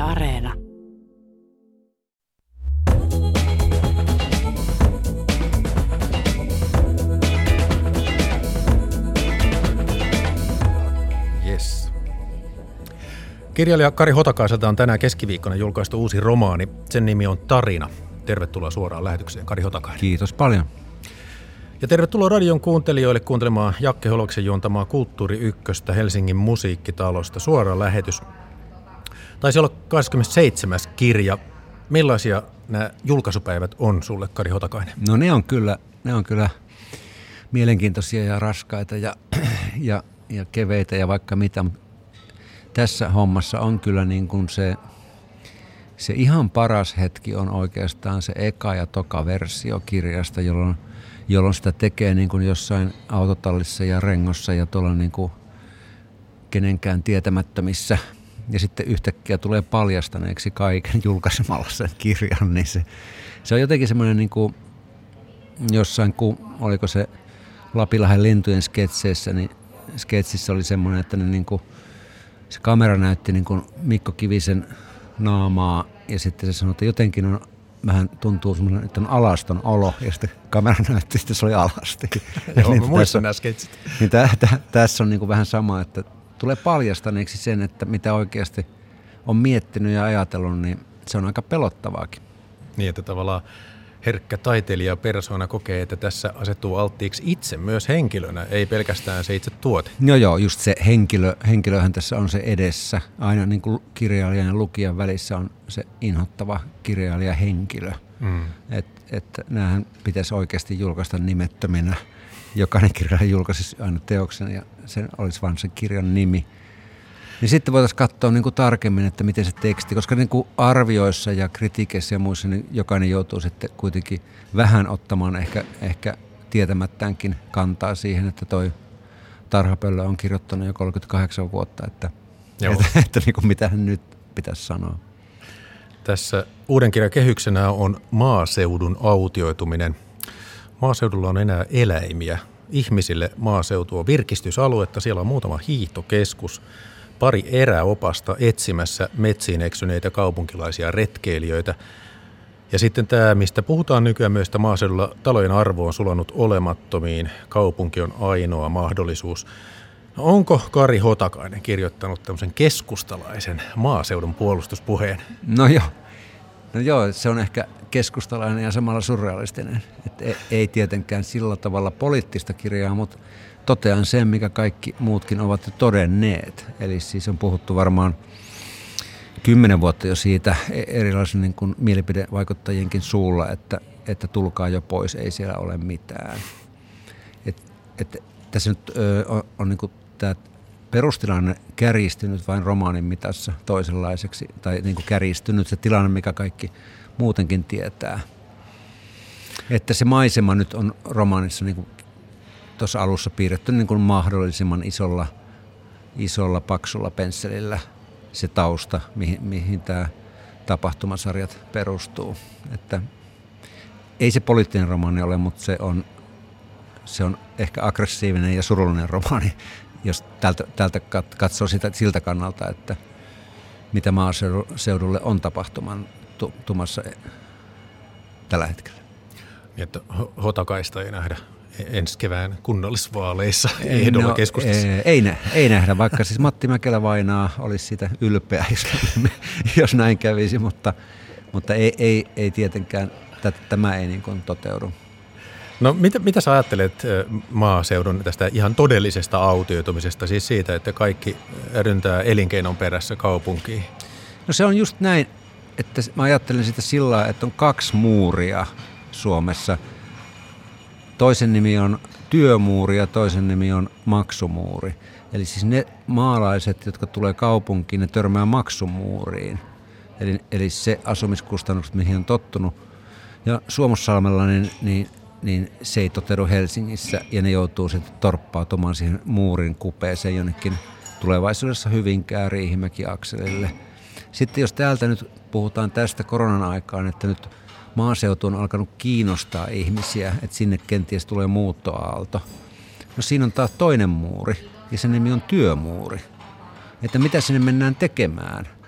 Areena. Yes. Kirjailija Kari Hotakaiselta on tänään keskiviikkona julkaistu uusi romaani. Sen nimi on Tarina. Tervetuloa suoraan lähetykseen, Kari Hotakainen. Kiitos paljon. Ja tervetuloa radion kuuntelijoille kuuntelemaan Jakke Holoksen juontamaa Kulttuuri Ykköstä Helsingin musiikkitalosta. Suora lähetys. Taisi olla 27. kirja. Millaisia nämä julkaisupäivät on sulle, Kari Hotakainen? No ne on kyllä mielenkiintoisia ja raskaita ja keveitä ja vaikka mitä. Tässä hommassa on kyllä niin kuin se ihan paras hetki on oikeastaan se eka ja toka versio kirjasta, jolloin sitä tekee niin kuin jossain autotallissa ja rengossa ja tuolla niin kuin kenenkään tietämättömissä. Ja sitten yhtäkkiä tulee paljastaneeksi kaiken julkaisemalla sen kirjan, niin se on jotenkin semmoinen niin kuin jossain, oliko se Lapinlahden lintujen sketseissä, niin sketsissä oli semmoinen, että ne niin kuin, se kamera näytti niin kuin Mikko Kivisen naamaa ja sitten se sanoi, että jotenkin on vähän tuntuu semmoinen, että on alaston olo ja sitten kamera näytti, että se oli alasti. Joo, niin mä muistan nämä sketsit. Niin tässä on niin kuin vähän sama, että tulee paljastaneeksi sen, että mitä oikeasti on miettinyt ja ajatellut, niin se on aika pelottavaakin. Niin, että tavallaan herkkä taiteilija persoona kokee, että tässä asettuu alttiiksi itse myös henkilönä, ei pelkästään se itse tuote. No joo, just se henkilöhän tässä on se edessä. Aina niin kuin kirjailijan ja lukijan välissä on se inhottava kirjailijahenkilö. Että näähän pitäisi oikeasti julkaista nimettöminä. Jokainen kirjailija julkaisisi aina teoksen ja sen olisi vain se kirjan nimi. Niin sitten voitaisiin katsoa niin kuin tarkemmin, että miten se teksti, koska niin kuin arvioissa ja kritiikeissä ja muissa, niin jokainen joutuu sitten kuitenkin vähän ottamaan ehkä tietämättäänkin kantaa siihen, että toi Tarha Pöllö on kirjoittanut jo 38 vuotta, että niin kuin mitä hän nyt pitäisi sanoa. Tässä uuden kirjan kehyksenä on maaseudun autioituminen. Maaseudulla on enää eläimiä. Ihmisille maaseutu on virkistysaluetta, siellä on muutama hiihtokeskus. Pari eräopasta etsimässä metsiin eksyneitä kaupunkilaisia retkeilijöitä. Ja sitten tämä, mistä puhutaan nykyään myös, että maaseudulla talojen arvo on sulanut olemattomiin. Kaupunki on ainoa mahdollisuus. No, onko Kari Hotakainen kirjoittanut tämmöisen keskustalaisen maaseudun puolustuspuheen? No joo, se on ehkä keskustalainen ja samalla surrealistinen. Ei tietenkään sillä tavalla poliittista kirjaa, mutta totean sen, mikä kaikki muutkin ovat jo todenneet. Eli siis on puhuttu varmaan 10 vuotta jo siitä erilaisen niin kuin mielipidevaikuttajienkin suulla, että tulkaa jo pois, ei siellä ole mitään. Tässä nyt on niin kuin tämä perustilanne kärjistynyt vain romaanin mitassa toisenlaiseksi, tai niin kuin kärjistynyt se tilanne, mikä kaikki muutenkin tietää. Että se maisema nyt on romaanissa niin kuin tuossa alussa piirretty niin kuin mahdollisimman isolla paksulla pensselillä se tausta, mihin tämä tapahtumasarjat perustuu. Että ei se poliittinen romaani ole, mutta se on ehkä aggressiivinen ja surullinen romaani, jos tältä katsoo sitä siltä kannalta, että mitä maaseudulle on tapahtumassa tällä hetkellä. Niin, että Hotakaista ei nähdä ensi kevään kunnallisvaaleissa ehdolla keskustassa. Ei nähdä, vaikka siis Matti Mäkelä-vainaa olisi siitä ylpeä, jos näin kävisi, mutta ei tietenkään, tämä ei niin kuin toteudu. No mitä sä ajattelet maaseudun tästä ihan todellisesta autioitumisesta, siis siitä, että kaikki ryntää elinkeinon perässä kaupunkiin? No se on just näin, että mä ajattelen sitä sillä lailla, että on 2 muuria Suomessa. Toisen nimi on työmuuri ja toisen nimi on maksumuuri. Eli siis ne maalaiset, jotka tulee kaupunkiin, ne törmää maksumuuriin. Eli se asumiskustannukset, mihin on tottunut. Ja Suomussalmella niin se ei toteudu Helsingissä ja ne joutuu sitten torppautumaan siihen muurin kupeeseen jonnekin tulevaisuudessa Hyvinkään Riihimäki-akselille. Sitten jos täältä nyt puhutaan tästä koronan aikaan, että nyt maaseutu on alkanut kiinnostaa ihmisiä, että sinne kenties tulee muuttoaalto. No siinä on taas toinen muuri ja sen nimi on työmuuri. Että mitä sinne mennään tekemään.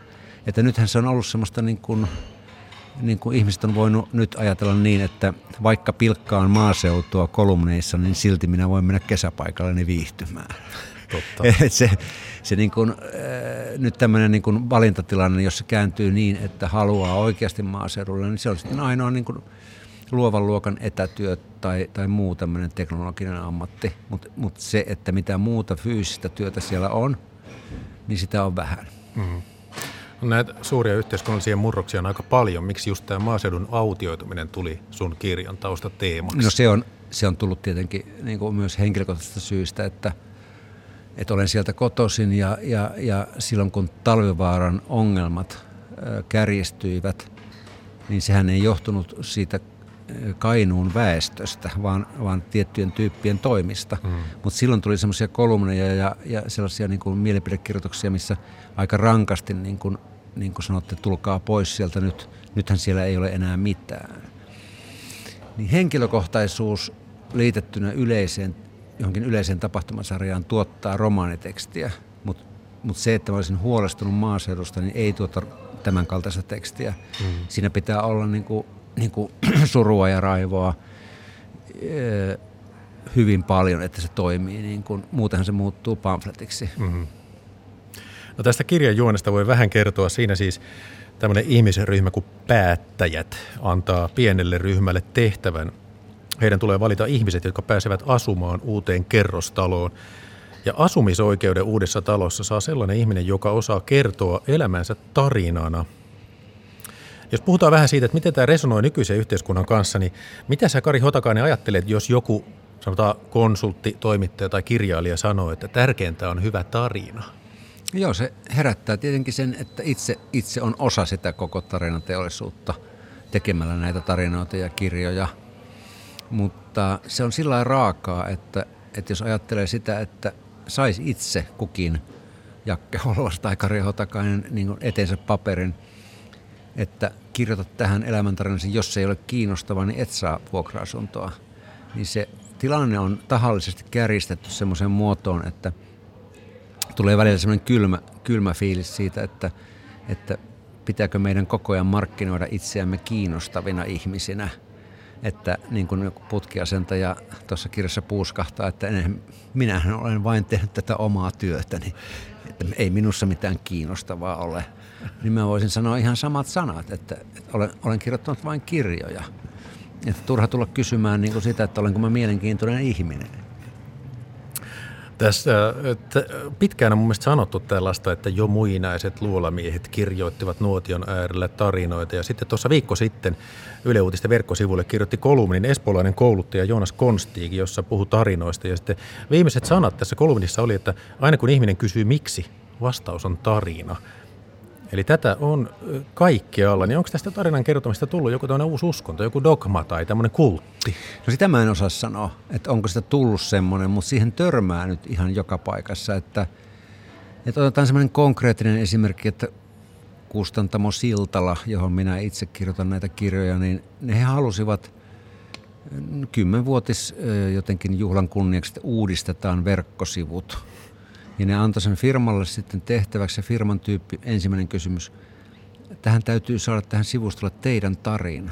Että nythän se on ollut semmoista niin kuin ihmiset on voinut nyt ajatella niin, että vaikka pilkkaan maaseutua kolumneissa, niin silti minä voin mennä kesäpaikalleni viihtymään. Totta. se niin kuin, nyt tämmöinen niin kuin valintatilanne, jos se kääntyy niin, että haluaa oikeasti maaseudulle, niin se on sitten ainoa niin kuin luovan luokan etätyö tai muu tämmöinen teknologinen ammatti. Mutta se, että mitä muuta fyysistä työtä siellä on, niin sitä on vähän. Mm. Näitä suuria yhteiskunnallisia murroksia on aika paljon. Miksi just tämä maaseudun autioituminen tuli sun kirjan taustateemaksi? No se on tullut tietenkin niin kuin myös henkilökohtaisesta syystä, että olen sieltä kotoisin ja silloin kun Talvivaaran ongelmat kärjistyivät, niin sehän ei johtunut siitä Kainuun väestöstä, vaan tiettyjen tyyppien toimista. Mutta silloin tuli semmoisia kolumneja ja sellaisia niin kuin mielipidekirjoituksia, missä aika rankasti niin kuin sanotte, tulkaa pois sieltä nyt. Nythän siellä ei ole enää mitään. Niin henkilökohtaisuus liitettynä johonkin yleiseen tapahtumasarjaan tuottaa romaanitekstiä, mutta se, että mä olisin huolestunut maaseudusta, niin ei tuota tämän kaltaista tekstiä. Siinä pitää olla niin kuin surua ja raivoa hyvin paljon, että se toimii. Niin kuin, muutenhan se muuttuu pamfletiksi. Mm-hmm. No tästä kirjan juonesta voi vähän kertoa. Siinä siis tämmöinen ihmisryhmä kuin päättäjät antaa pienelle ryhmälle tehtävän. Heidän tulee valita ihmiset, jotka pääsevät asumaan uuteen kerrostaloon. Ja asumisoikeuden uudessa talossa saa sellainen ihminen, joka osaa kertoa elämänsä tarinana. Jos puhutaan vähän siitä, että miten tämä resonoi nykyisen yhteiskunnan kanssa, niin mitä sä, Kari Hotakainen, ajattelet, jos joku, sanotaan konsultti, toimittaja tai kirjailija sanoo, että tärkeintä on hyvä tarina? Joo, se herättää tietenkin sen, että itse on osa sitä koko tarinateollisuutta tekemällä näitä tarinoita ja kirjoja. Mutta se on sillä lailla raakaa, että jos ajattelee sitä, että saisi itse kukin, Jakke Holvas tai Kari Hotakainen, niin kuin eteensä paperin, että kirjoitat tähän elämäntarinasi, jos se ei ole kiinnostava, niin et saa vuokra-asuntoa. Niin se tilanne on tahallisesti kärjistetty semmoiseen muotoon, että tulee välillä semmoinen kylmä fiilis siitä, että pitääkö meidän koko ajan markkinoida itseämme kiinnostavina ihmisinä. Että niin kuin putkiasentaja tuossa kirjassa puuskahtaa, että minähän olen vain tehnyt tätä omaa työtäni, että ei minussa mitään kiinnostavaa ole. Niin mä voisin sanoa ihan samat sanat, että olen kirjoittanut vain kirjoja. Että turha tulla kysymään niin kuin sitä, että olenko mä mielenkiintoinen ihminen. Tässä pitkään on mun mielestä sanottu tällaista, että jo muinaiset luolamiehet kirjoittivat nuotion äärellä tarinoita. Ja sitten tuossa viikko sitten Yle Uutisten verkkosivuille kirjoitti kolumnin espoolainen kouluttaja Joonas Konstiigi, jossa puhui tarinoista. Ja sitten viimeiset sanat tässä kolumnissa oli, että aina kun ihminen kysyy miksi, vastaus on tarina. Eli tätä on kaikkialla. Niin onko tästä tarinan kertomista tullut joku tämmöinen uusi uskonto, joku dogma tai tämmöinen kultti? No sitä mä en osaa sanoa, että onko sitä tullut semmoinen, mutta siihen törmää nyt ihan joka paikassa. Että otetaan semmoinen konkreettinen esimerkki, että Kustantamo Siltala, johon minä itse kirjoitan näitä kirjoja, niin he halusivat 10-vuotis jotenkin juhlan kunniaksi, että uudistetaan verkkosivut. Ja ne antoi sen firmalle sitten tehtäväksi, ja firman tyyppi, ensimmäinen kysymys, tähän täytyy saada tähän sivustolle teidän tarina.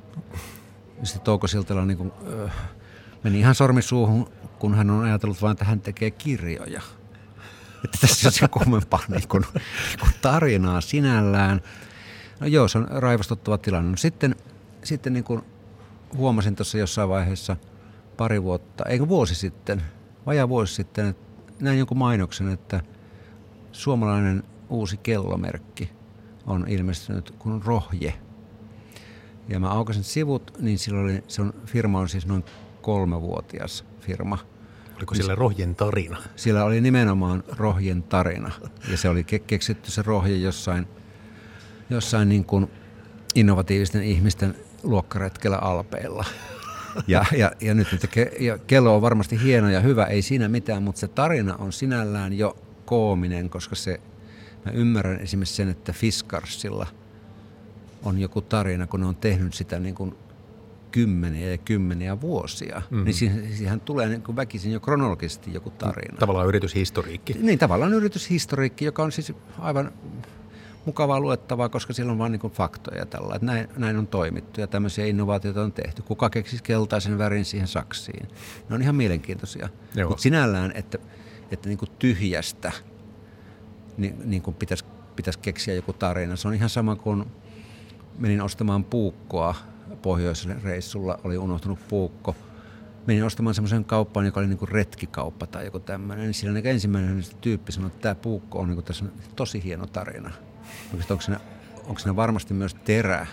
Ja sitten Touko Siltala niin meni ihan sormisuuhun, kun hän on ajatellut vain, että hän tekee kirjoja. Että tässä on se kummempaa niin kuin tarinaa sinällään. No joo, se on raivostuttava tilanne. No sitten niin kuin huomasin tuossa jossain vaiheessa vajaa vuosi sitten, että näin jonkun mainoksen, että suomalainen uusi kellomerkki on ilmestynyt kuin Rohje. Ja mä aukasin sivut, niin firma on siis noin 3-vuotias firma. Oliko siellä Rohjen tarina? Siellä oli nimenomaan Rohjen tarina. Ja se oli keksitty se Rohje jossain niin kuin innovatiivisten ihmisten luokkaretkellä Alpeilla. Ja nyt kello on varmasti hieno ja hyvä, ei siinä mitään, mutta se tarina on sinällään jo koominen, koska mä ymmärrän esimerkiksi sen, että Fiskarsilla on joku tarina, kun ne on tehnyt sitä niin kuin kymmeniä ja kymmeniä vuosia, niin siihen tulee niin kuin väkisin jo kronologisesti joku tarina. Tavallaan yrityshistoriikki. Niin, tavallaan yrityshistoriikki, joka on siis aivan mukavaa luettavaa, koska siellä on vaan niin kuin faktoja tällä, että näin on toimittu ja tämmöisiä innovaatioita on tehty. Kuka keksisi keltaisen värin siihen saksiin? Ne on ihan mielenkiintoisia. Mutta sinällään, että niin kuin tyhjästä niin kuin pitäisi keksiä joku tarina. Se on ihan sama kuin menin ostamaan puukkoa pohjoiselle reissulla, oli unohtunut puukko. Menin ostamaan semmoisen kauppaan, joka oli niin kuin retkikauppa tai joku tämmöinen. Niin siellä ensimmäinen tyyppi sanoi, että tämä puukko on, niin kuin, tässä on tosi hieno tarina. Onko siinä varmasti myös terä?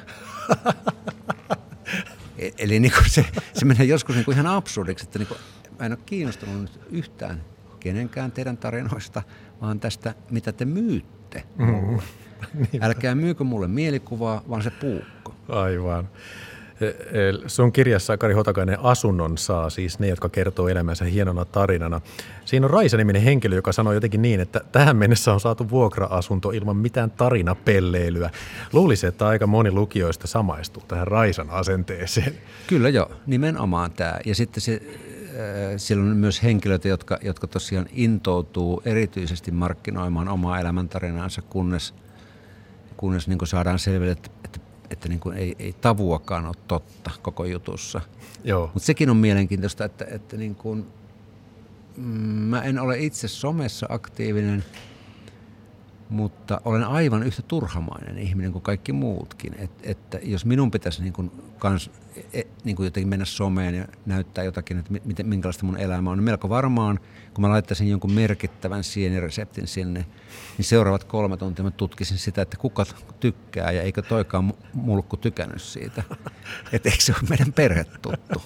Eli niin kuin se menee joskus niin kuin ihan absurdiksi, että niin kuin, mä en ole kiinnostunut nyt yhtään kenenkään teidän tarinoista, vaan tästä, mitä te myytte mulle. Älkää myykö mulle mielikuvaa, vaan se puukko. Aivan. Sun kirjassa, Kari Hotakainen, asunnon saa siis ne, jotka kertoo elämänsä hienona tarinana. Siinä on Raisa-niminen henkilö, joka sanoo jotenkin niin, että tähän mennessä on saatu vuokra-asunto ilman mitään tarinapelleilyä. Luulisin, että aika moni lukijoista samaistuu tähän Raisan asenteeseen. Kyllä joo, nimenomaan tämä. Ja sitten siellä on myös henkilöitä, jotka tosiaan intoutuu erityisesti markkinoimaan omaa elämäntarinaansa, kunnes niin kuin saadaan selville, että niin kuin ei tavuakaan ole totta koko jutussa. Mutta sekin on mielenkiintoista, että niin kuin, mä en ole itse somessa aktiivinen, mutta olen aivan yhtä turhamainen ihminen kuin kaikki muutkin. Että jos minun pitäisi niin kuin niin kuin jotenkin mennä someen ja näyttää jotakin, että minkälaista mun elämä on, niin melko varmaan, kun mä laittaisin jonkun merkittävän sienireseptin sinne, niin seuraavat 3 tuntia mä tutkisin sitä, että kuka tykkää ja eikö toikaan mulkku tykännyt siitä. Että eikö se ole meidän perhetuttu.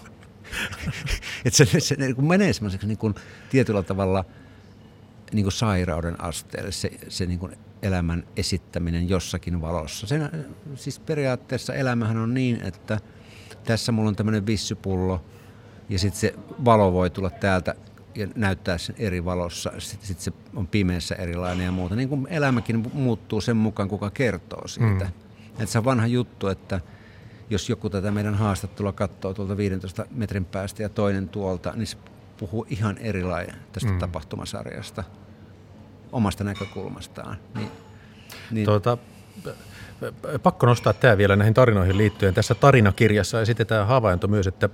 Että se niin kuin menee semmoiseksi niin kuin tietyllä tavalla niin kuin sairauden asteelle, se niin kuin elämän esittäminen jossakin valossa. Siis periaatteessa elämähän on niin, että tässä mulla on tämmöinen vissypullo ja sitten se valo voi tulla täältä ja näyttää sen eri valossa. Sitten se on pimeässä erilainen ja muuta. Niin kuin elämäkin muuttuu sen mukaan, kuka kertoo siitä. Että se on vanha juttu, että jos joku tätä meidän haastattelua katsoo tuolta 15 metrin päästä ja toinen tuolta, niin se puhuu ihan erilainen tästä tapahtumasarjasta omasta näkökulmastaan. Niin. Pakko nostaa tämä vielä näihin tarinoihin liittyen. Tässä tarinakirjassa esitetään havainto myös, että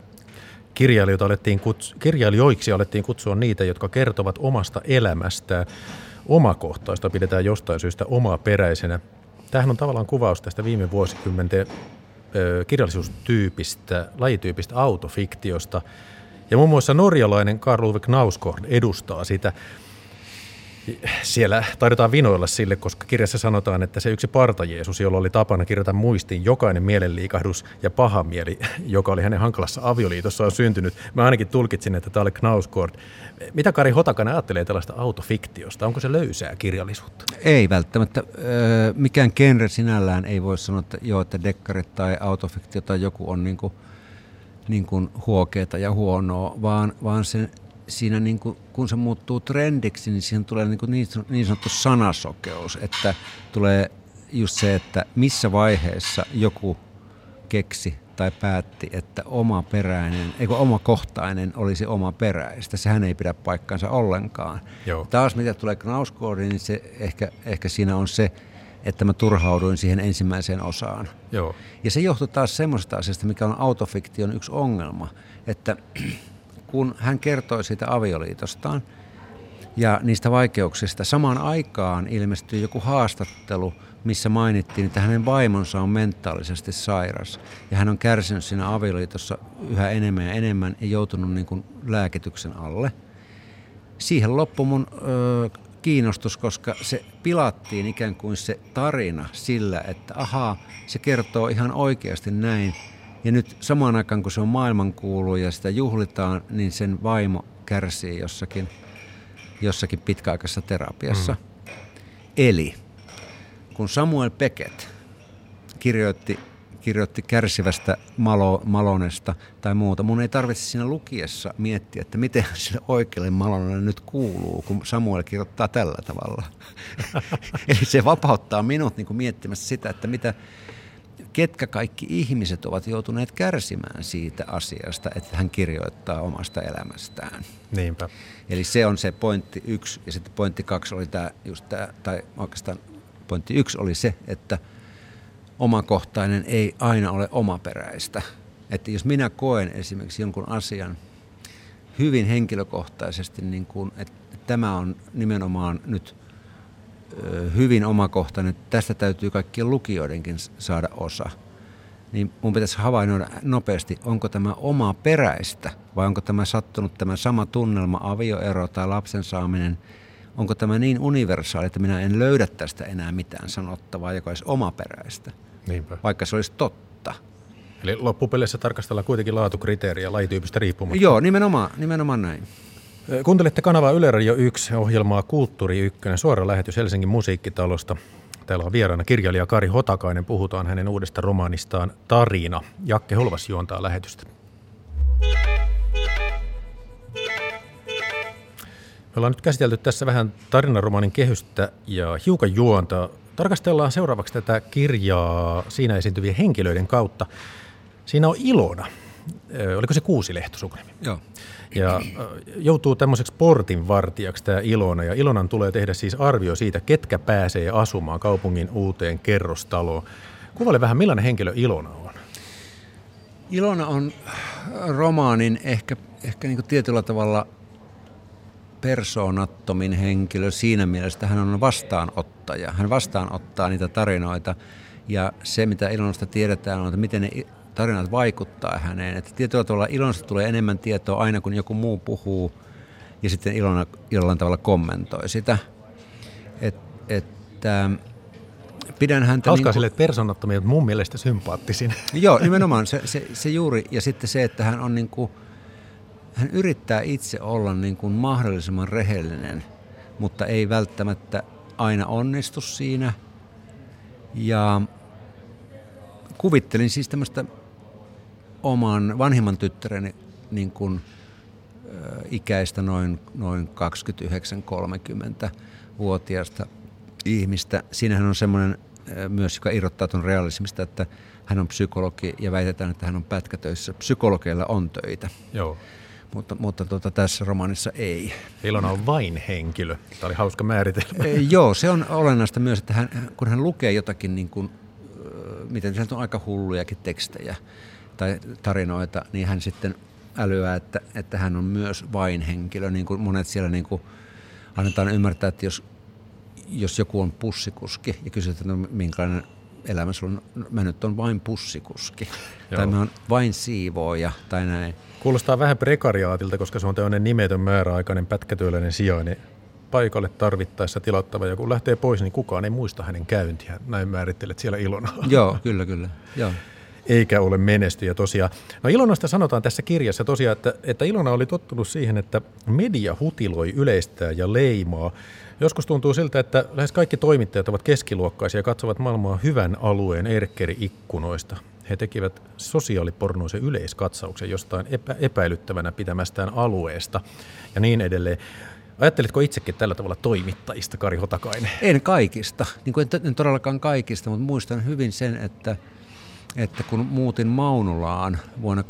kirjailijoiksi alettiin kutsua niitä, jotka kertovat omasta elämästään. Omakohtaista pidetään jostain syystä omaperäisenä. Tämähän on tavallaan kuvaus tästä viime vuosikymmenten kirjallisuustyypistä, lajityypistä autofiktiosta. Ja muun muassa norjalainen Karl Ove Knausgård edustaa sitä. Siellä taidetaan vinoilla sille, koska kirjassa sanotaan, että se yksi parta-Jeesus, jolla oli tapana kirjata muistiin jokainen mielenliikahdus ja paha mieli, joka oli hänen hankalassa avioliitossaan syntynyt. Mä ainakin tulkitsin, että tämä oli Knausgård. Mitä Kari Hotakainen ajattelee tällaista autofiktiosta? Onko se löysää kirjallisuutta? Ei välttämättä. Mikään genre sinällään ei voi sanoa, että dekkarit tai autofiktio tai joku on niin kuin huokeeta ja huonoa, vaan siinä niin kuin, kun se muuttuu trendiksi, niin siihen tulee niin sanottu sanasokeus, että tulee just se, että missä vaiheessa keksi tai päätti, että omakohtainen olisi omaperäistä. Sehän ei pidä paikkansa ollenkaan. Joo. Taas mitä tulee Knausgårdiin, niin se ehkä siinä on se, että mä turhauduin siihen ensimmäiseen osaan. Joo. Ja se johtui taas semmoisesta asiasta, mikä on autofiktion yksi ongelma, että kun hän kertoi siitä avioliitostaan ja niistä vaikeuksista, samaan aikaan ilmestyi joku haastattelu, missä mainittiin, että hänen vaimonsa on mentaalisesti sairas. Ja hän on kärsinyt siinä avioliitossa yhä enemmän ja enemmän ja joutunut niin kuin lääkityksen alle. Siihen loppui mun kiinnostus, koska se pilattiin ikään kuin se tarina sillä, että se kertoo ihan oikeasti näin. Ja nyt samaan aikaan, kun se on maailmankuulu ja sitä juhlitaan, niin sen vaimo kärsii jossakin pitkäaikaisessa terapiassa. Eli kun Samuel Beckett kirjoitti kärsivästä Malonesta tai muuta, mun ei tarvitse siinä lukiessa miettiä, että miten sille oikealle Malonelle nyt kuuluu, kun Samuel kirjoittaa tällä tavalla. Eli se vapauttaa minut niin kuin miettimästä sitä, että ketkä kaikki ihmiset ovat joutuneet kärsimään siitä asiasta, että hän kirjoittaa omasta elämästään. Niinpä. Eli se on se pointti 1, ja sitten pointti 2 oli tai oikeastaan pointti. Yksi oli se, että omakohtainen ei aina ole omaperäistä. Että jos minä koen esimerkiksi jonkun asian hyvin henkilökohtaisesti, niin kuin, että tämä on nimenomaan nyt hyvin omakohtainen, tästä täytyy kaikkien lukijoidenkin saada osa, niin mun pitäisi havainnoida nopeasti, onko tämä omaperäistä vai onko tämä sattunut tämä sama tunnelma, avioero tai lapsen saaminen, onko tämä niin universaali, että minä en löydä tästä enää mitään sanottavaa, joka olisi omaperäistä, Niinpä. vaikka se olisi totta. Eli loppupeleissä tarkastellaan kuitenkin laatukriteeriä lajityypistä riippumatta. Joo, nimenomaan näin. Kuuntelette kanavaa Yle Radio 1 ohjelmaa Kulttuuri 1, suora lähetys Helsingin musiikkitalosta. Täällä on vieraana kirjailija Kari Hotakainen. Puhutaan hänen uudesta romaanistaan Tarina. Jakke Holvas juontaa lähetystä. Me ollaan nyt käsitelty tässä vähän tarinaromaanin kehystä ja hiukan juonta. Tarkastellaan seuraavaksi tätä kirjaa siinä esiintyvien henkilöiden kautta. Siinä on Ilona. Oliko se Kuusilehto sukunimi? Joo. Ja joutuu tämmöiseksi portinvartijaksi tämä Ilona. Ja Ilonan tulee tehdä siis arvio siitä, ketkä pääsee asumaan kaupungin uuteen kerrostaloon. Kuvaile vähän, millainen henkilö Ilona on? Ilona on romaanin ehkä niin kuin tietyllä tavalla persoonattomin henkilö siinä mielessä, että hän on vastaanottaja. Hän vastaanottaa niitä tarinoita ja se, mitä Ilonasta tiedetään, on, että miten ne tarinat vaikuttaa häneen. Että tietyllä tavalla Ilonasta tulee enemmän tietoa aina, kun joku muu puhuu ja sitten Ilona jollain tavalla kommentoi sitä. Pidän häntä hauskaa sille, että persoonattomia on mun mielestä sympaattisin. Joo, nimenomaan se juuri. Ja sitten se, että hän on hän yrittää itse olla niin kuin mahdollisimman rehellinen, mutta ei välttämättä aina onnistu siinä. Ja kuvittelin siis tämmöistä oman vanhimman tyttäreni niin kuin, ikäistä noin 29-30-vuotiaasta ihmistä. Siinähän on semmoinen myös, joka irrottaa tuon realismista, että hän on psykologi ja väitetään, että hän on pätkätöissä. Psykologeilla on töitä. Joo. Mutta tässä romaanissa ei. Ilona on vain henkilö. Tämä oli hauska määritelmä. Joo, se on olennaista myös, että kun hän lukee jotakin, niin kuin, miten sieltä on aika hullujakin tekstejä tai tarinoita, niin hän sitten älyää, että hän on myös vain henkilö. Niin kuin monet siellä niin kuin annetaan ymmärtää, että jos joku on pussikuski ja kysyt, että no, minkälainen elämä sulla on, mä nyt on vain pussikuski. Joo. Tai mä oon vain siivooja tai näin. Kuulostaa vähän prekariaatilta, koska se on tämmöinen nimetön määräaikainen pätkätyöläinen sijainen paikalle tarvittaessa tilattava. Ja kun lähtee pois, niin kukaan ei muista hänen käyntiä. Näin määrittelet siellä Ilona. Joo, kyllä. Joo. Eikä ole menestyjä tosiaan. No Ilonasta sanotaan tässä kirjassa tosiaan, että Ilona oli tottunut siihen, että media hutiloi, yleistää ja leimaa. Joskus tuntuu siltä, että lähes kaikki toimittajat ovat keskiluokkaisia ja katsovat maailmaa hyvän alueen erkkeri-ikkunoista. He tekivät sosiaalipornoisen yleiskatsauksen jostain epäilyttävänä pitämästään alueesta ja niin edelleen. Ajattelitko itsekin tällä tavalla toimittajista, Kari Hotakainen? En kaikista, niin kuin en todellakaan kaikista, mutta muistan hyvin sen, että kun muutin Maunulaan vuonna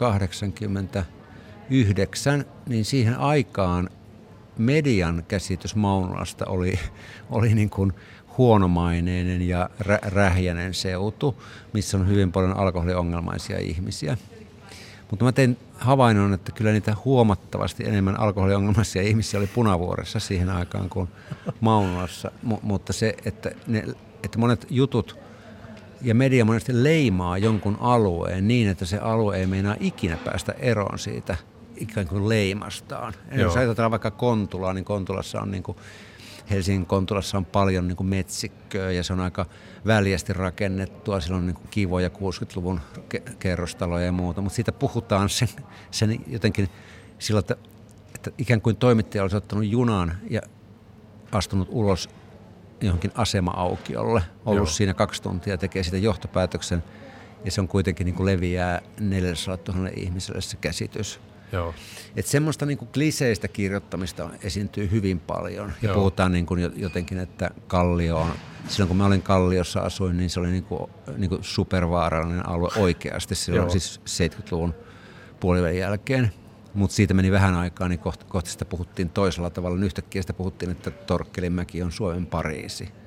1989, niin siihen aikaan median käsitys Maunulasta oli niin kuin huonomaineinen ja rähjäinen seutu, missä on hyvin paljon alkoholiongelmaisia ihmisiä. Mutta mä tein havainnon, että kyllä niitä huomattavasti enemmän alkoholiongelmaisia ihmisiä oli Punavuoressa siihen aikaan kuin Maunulassa. Mutta se, että monet jutut ja media monesti leimaa jonkun alueen niin, että se alue ei meinaa ikinä päästä eroon siitä ikään kuin leimastaan. Jos ajatellaan vaikka Kontulaa, niin Kontulassa on niin kuin Helsingin Kontulassa on paljon niin kuin metsikköä ja se on aika väljästi rakennettua. Siellä on niin kuin kivoja 60-luvun kerrostaloja ja muuta, mutta siitä puhutaan sen jotenkin sillä, että ikään kuin toimittaja olisi ottanut junan ja astunut ulos johonkin asema-aukiolle, ollut siinä 2 tuntia, tekee siitä johtopäätöksen ja se on kuitenkin niin kuin leviää 400 000 ihmiselle se käsitys. Joo. Että semmoista niin kuin kliseistä kirjoittamista esiintyy hyvin paljon. Ja puhutaan niin kuin jotenkin, että Kallio on, silloin kun mä olin Kalliossa asuin, niin se oli niin kuin supervaarallinen alue oikeasti silloin siis 70-luvun puolivälin jälkeen. Mutta siitä meni vähän aikaa, niin kohta sitä puhuttiin toisella tavalla. Yhtäkkiä sitä puhuttiin, että Torkkelinmäki on Suomen Pariisi.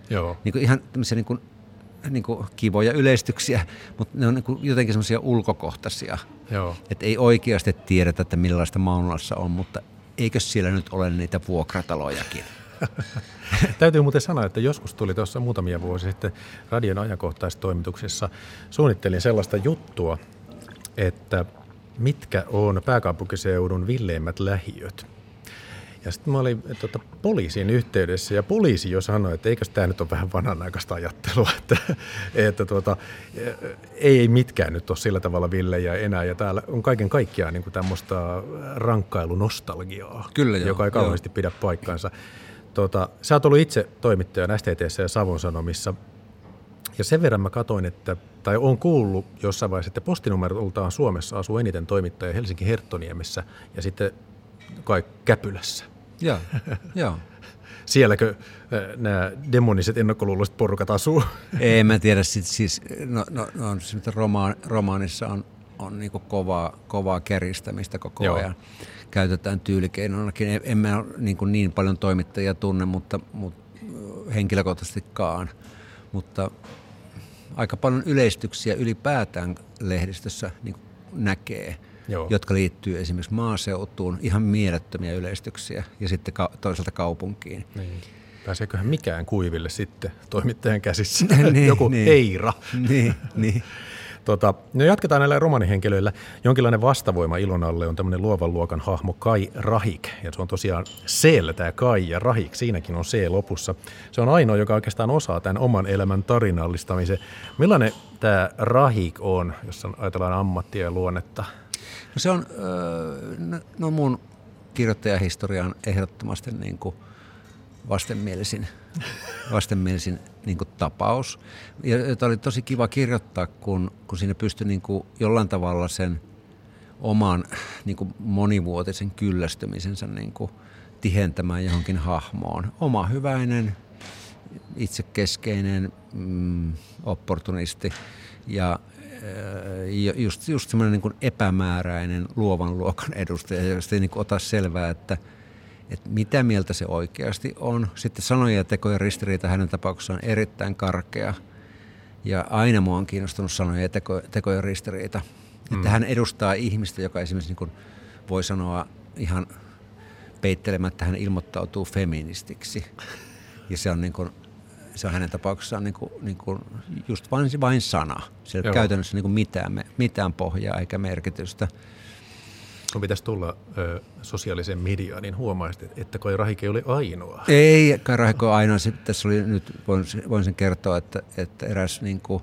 Joo. Niin kuin ihan tämmöisiä niin kuin kivoja yleistyksiä, mutta ne on niin kuin jotenkin semmoisia ulkokohtaisia. Joo. Että ei oikeasti tiedetä, että millaista Maunulassa on, mutta eikö siellä nyt ole niitä vuokratalojakin? Täytyy muuten sanoa, että joskus tuli tuossa muutamia vuosia sitten radion ajankohtaistoimituksessa. Suunnittelin sellaista juttua, että mitkä on pääkaupunkiseudun villeimmät lähiöt. Ja sitten mä olin poliisin yhteydessä ja poliisi jo sanoi, että eikös tämä nyt ole vähän vanhanaikaista ajattelua, että ei mitkään nyt ole sillä tavalla villejä enää. Ja täällä on kaiken kaikkiaan niin kuin tämmöistä rankkailunostalgiaa, Kyllä joo, joka ei kauheasti pidä paikkaansa. Sä oot ollut itse toimittajana STT:ssä ja Savon Sanomissa. Ja sen verran mä katsoin, tai olen kuullut jossain vaiheessa, että postinumeroltaan Suomessa asuu eniten toimittajia Helsinki Herttoniemessä ja sitten kai Käpylässä. Joo. Sielläkö nämä demoniset ennakkoluuloiset porukat asuu? Ei mä tiedä, siis romaanissa on niinku kovaa keristämistä koko ajan. Käytetään tyylikeinoinakin. En mä niin paljon toimittajia tunne, mutta henkilökohtaisestikaan. Mutta aika paljon yleistyksiä ylipäätään lehdistössä niin näkee, jotka liittyy esimerkiksi maaseutuun, ihan mielettömiä yleistyksiä, ja sitten toisaalta kaupunkiin. Niin. Pääseeköhän mikään kuiville sitten toimittajan käsissä? Joku Eira. Niin. No jatketaan näillä romanihenkilöillä. Jonkinlainen vastavoima Ilon alle on tämmöinen luovan luokan hahmo Kai Rahik. Ja se on tosiaan C:llä tämä Kai ja Rahik, siinäkin on C lopussa. Se on ainoa, joka oikeastaan osaa tämän oman elämän tarinallistamisen. Millainen tämä Rahik on, jos ajatellaan ammattia ja luonnetta? No se on mun kirjoittajahistorian ehdottomasti niin kuin vastenmielisin niin kuin tapaus. Ja jota oli tosi kiva kirjoittaa, kun siinä pystyi niin kuin jollain tavalla sen oman niin kuin monivuotisen kyllästymisensä niin kuin tihentämään johonkin hahmoon. Oma hyväinen, itsekeskeinen opportunisti ja just semmoinen niin kuin epämääräinen luovan luokan edustaja, josta ei niin kuin ota selvää, että mitä mieltä se oikeasti on. Sitten sanoja ja tekojen ristiriita hänen tapauksessaan on erittäin karkea. Ja aina mua on kiinnostunut sanoja ja tekojen ristiriita. Että hän edustaa ihmistä, joka esimerkiksi niin kuin voi sanoa ihan peittelemättä, hän ilmoittautuu feministiksi. Ja se on, niin kuin, se on hänen tapauksessaan niin kuin just vain sana. Se ei ole käytännössä niin kuin mitään pohjaa eikä merkitystä. Kun pitäisi tulla sosiaaliseen mediaan, niin huomaisit, että Kai Rahik ei ole ainoa. Ei, Kai Rahik on ainoa. Tässä oli nyt, voin sen kertoa, että eräs niin kuin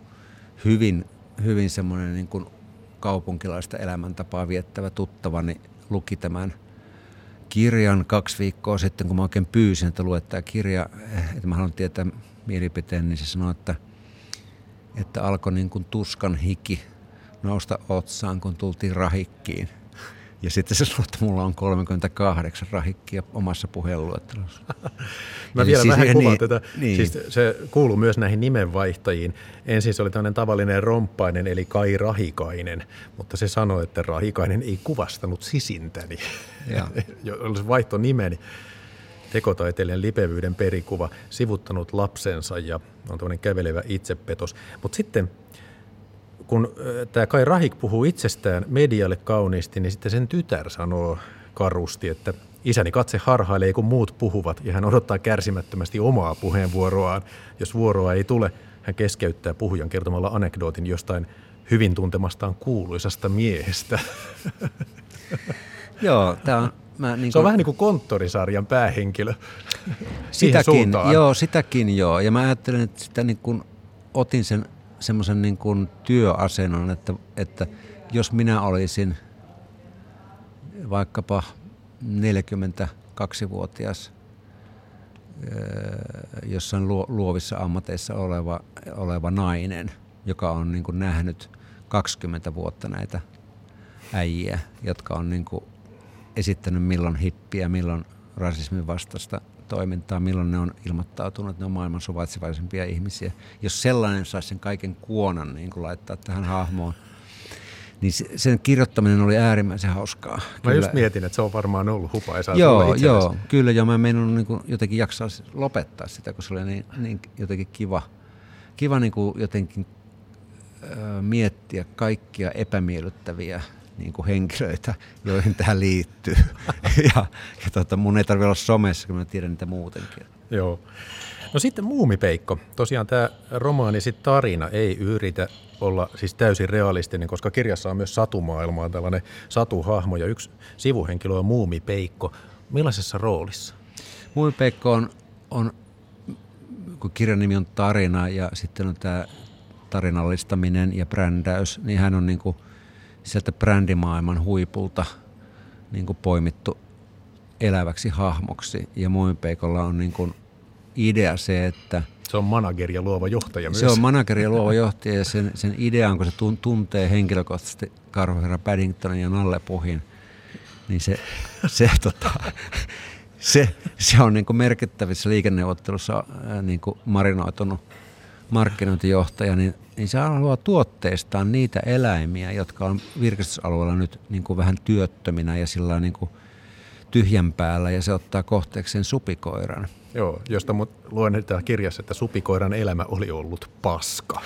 hyvin semmoinen niin kuin kaupunkilaista elämäntapaa viettävä tuttavani luki tämän kirjan 2 viikkoa sitten, kun mä oikein pyysin, että luet tämä kirja, että mä haluan tietää mielipiteen, niin se sanoi, että alkoi niin kuin tuskan hiki nousta otsaan, kun tultiin Rahikkiin. Ja sitten se sanoi, että mulla on 38 Rahikkia omassa puheenluettelossa. Mä vielä siis, vähän kuvaan tätä. Niin. Siis se kuuluu myös näihin nimenvaihtajiin. Ensin se oli tämmöinen tavallinen romppainen, eli Kai Rahikainen, mutta se sanoi, että Rahikainen ei kuvastanut sisintäni. Olisi vaihto nimeni. Tekotaiteilijan lipevyyden perikuva, sivuttanut lapsensa ja on tämmöinen kävelevä itsepetos. Mutta sitten kun tämä Kai Rahik puhuu itsestään medialle kauniisti, niin sitten sen tytär sanoo karusti, että isäni katse harhailee, kun muut puhuvat, ja hän odottaa kärsimättömästi omaa puheenvuoroaan. Jos vuoroa ei tule, hän keskeyttää puhujan kertomalla anekdootin jostain hyvin tuntemastaan kuuluisasta miehestä. Joo, tämä on... Se on vähän niin kuin konttorisarjan päähenkilö. Sitäkin joo. Ja mä ajattelen, että sitä niin kuin otin sen semmoisen niin kuin työasennon, että jos minä olisin vaikkapa 42-vuotias jossain luovissa ammateissa oleva nainen, joka on niin kuin nähnyt 20 vuotta näitä äijiä, jotka on niin kuin esittänyt milloin hippiä, milloin rasismin vastaista toimintaa, milloin ne on ilmoittautunut, että ne on maailman suvaitsevaisempia ihmisiä. Jos sellainen saisi sen kaiken kuonan niin kuin laittaa tähän hahmoon, Niin sen kirjoittaminen oli äärimmäisen hauskaa. Mä kyllä. just mietin, että se on varmaan ollut hupaisaa. Joo, kyllä. Ja mä en meinannut niin kuin jotenkin jaksaa lopettaa sitä, kun se oli niin jotenkin kiva niin kuin jotenkin miettiä kaikkia epämiellyttäviä niin kuin henkilöitä, joihin tähän liittyy. ja mun ei tarvitse olla somessa, kun mä tiedän niitä muutenkin. Joo. No sitten Muumipeikko. Tosiaan tämä romaani tarina ei yritä olla siis täysin realistinen, koska kirjassa on myös satumaailmaa, tällainen satuhahmo ja yksi sivuhenkilö on Muumipeikko. Millaisessa roolissa? Muumipeikko on, kun kirjan nimi on Tarina ja sitten on tämä tarinallistaminen ja brändäys, niin hän on niin kuin sieltä brändimaailman huipulta niin kuin poimittu eläväksi hahmoksi. Ja Muumipeikolla on niin kuin idea se, että se on manageri ja luova johtaja myös. Se on manageri ja luova johtaja ja sen idea on, kun se tuntee henkilökohtaisesti Karhu-herra Paddingtonin ja Nalle Puhin, niin se on niin kuin merkittävissä liikenneuvottelussa niin kuin marinoitunut markkinointijohtaja, niin se haluaa tuotteistaa niitä eläimiä, jotka on virkistysalueella nyt niin kuin vähän työttöminä ja sillä niin kuin tyhjän päällä, ja se ottaa kohteeksi sen supikoiran. Joo, josta luen täällä kirjassa, että supikoiran elämä oli ollut paska.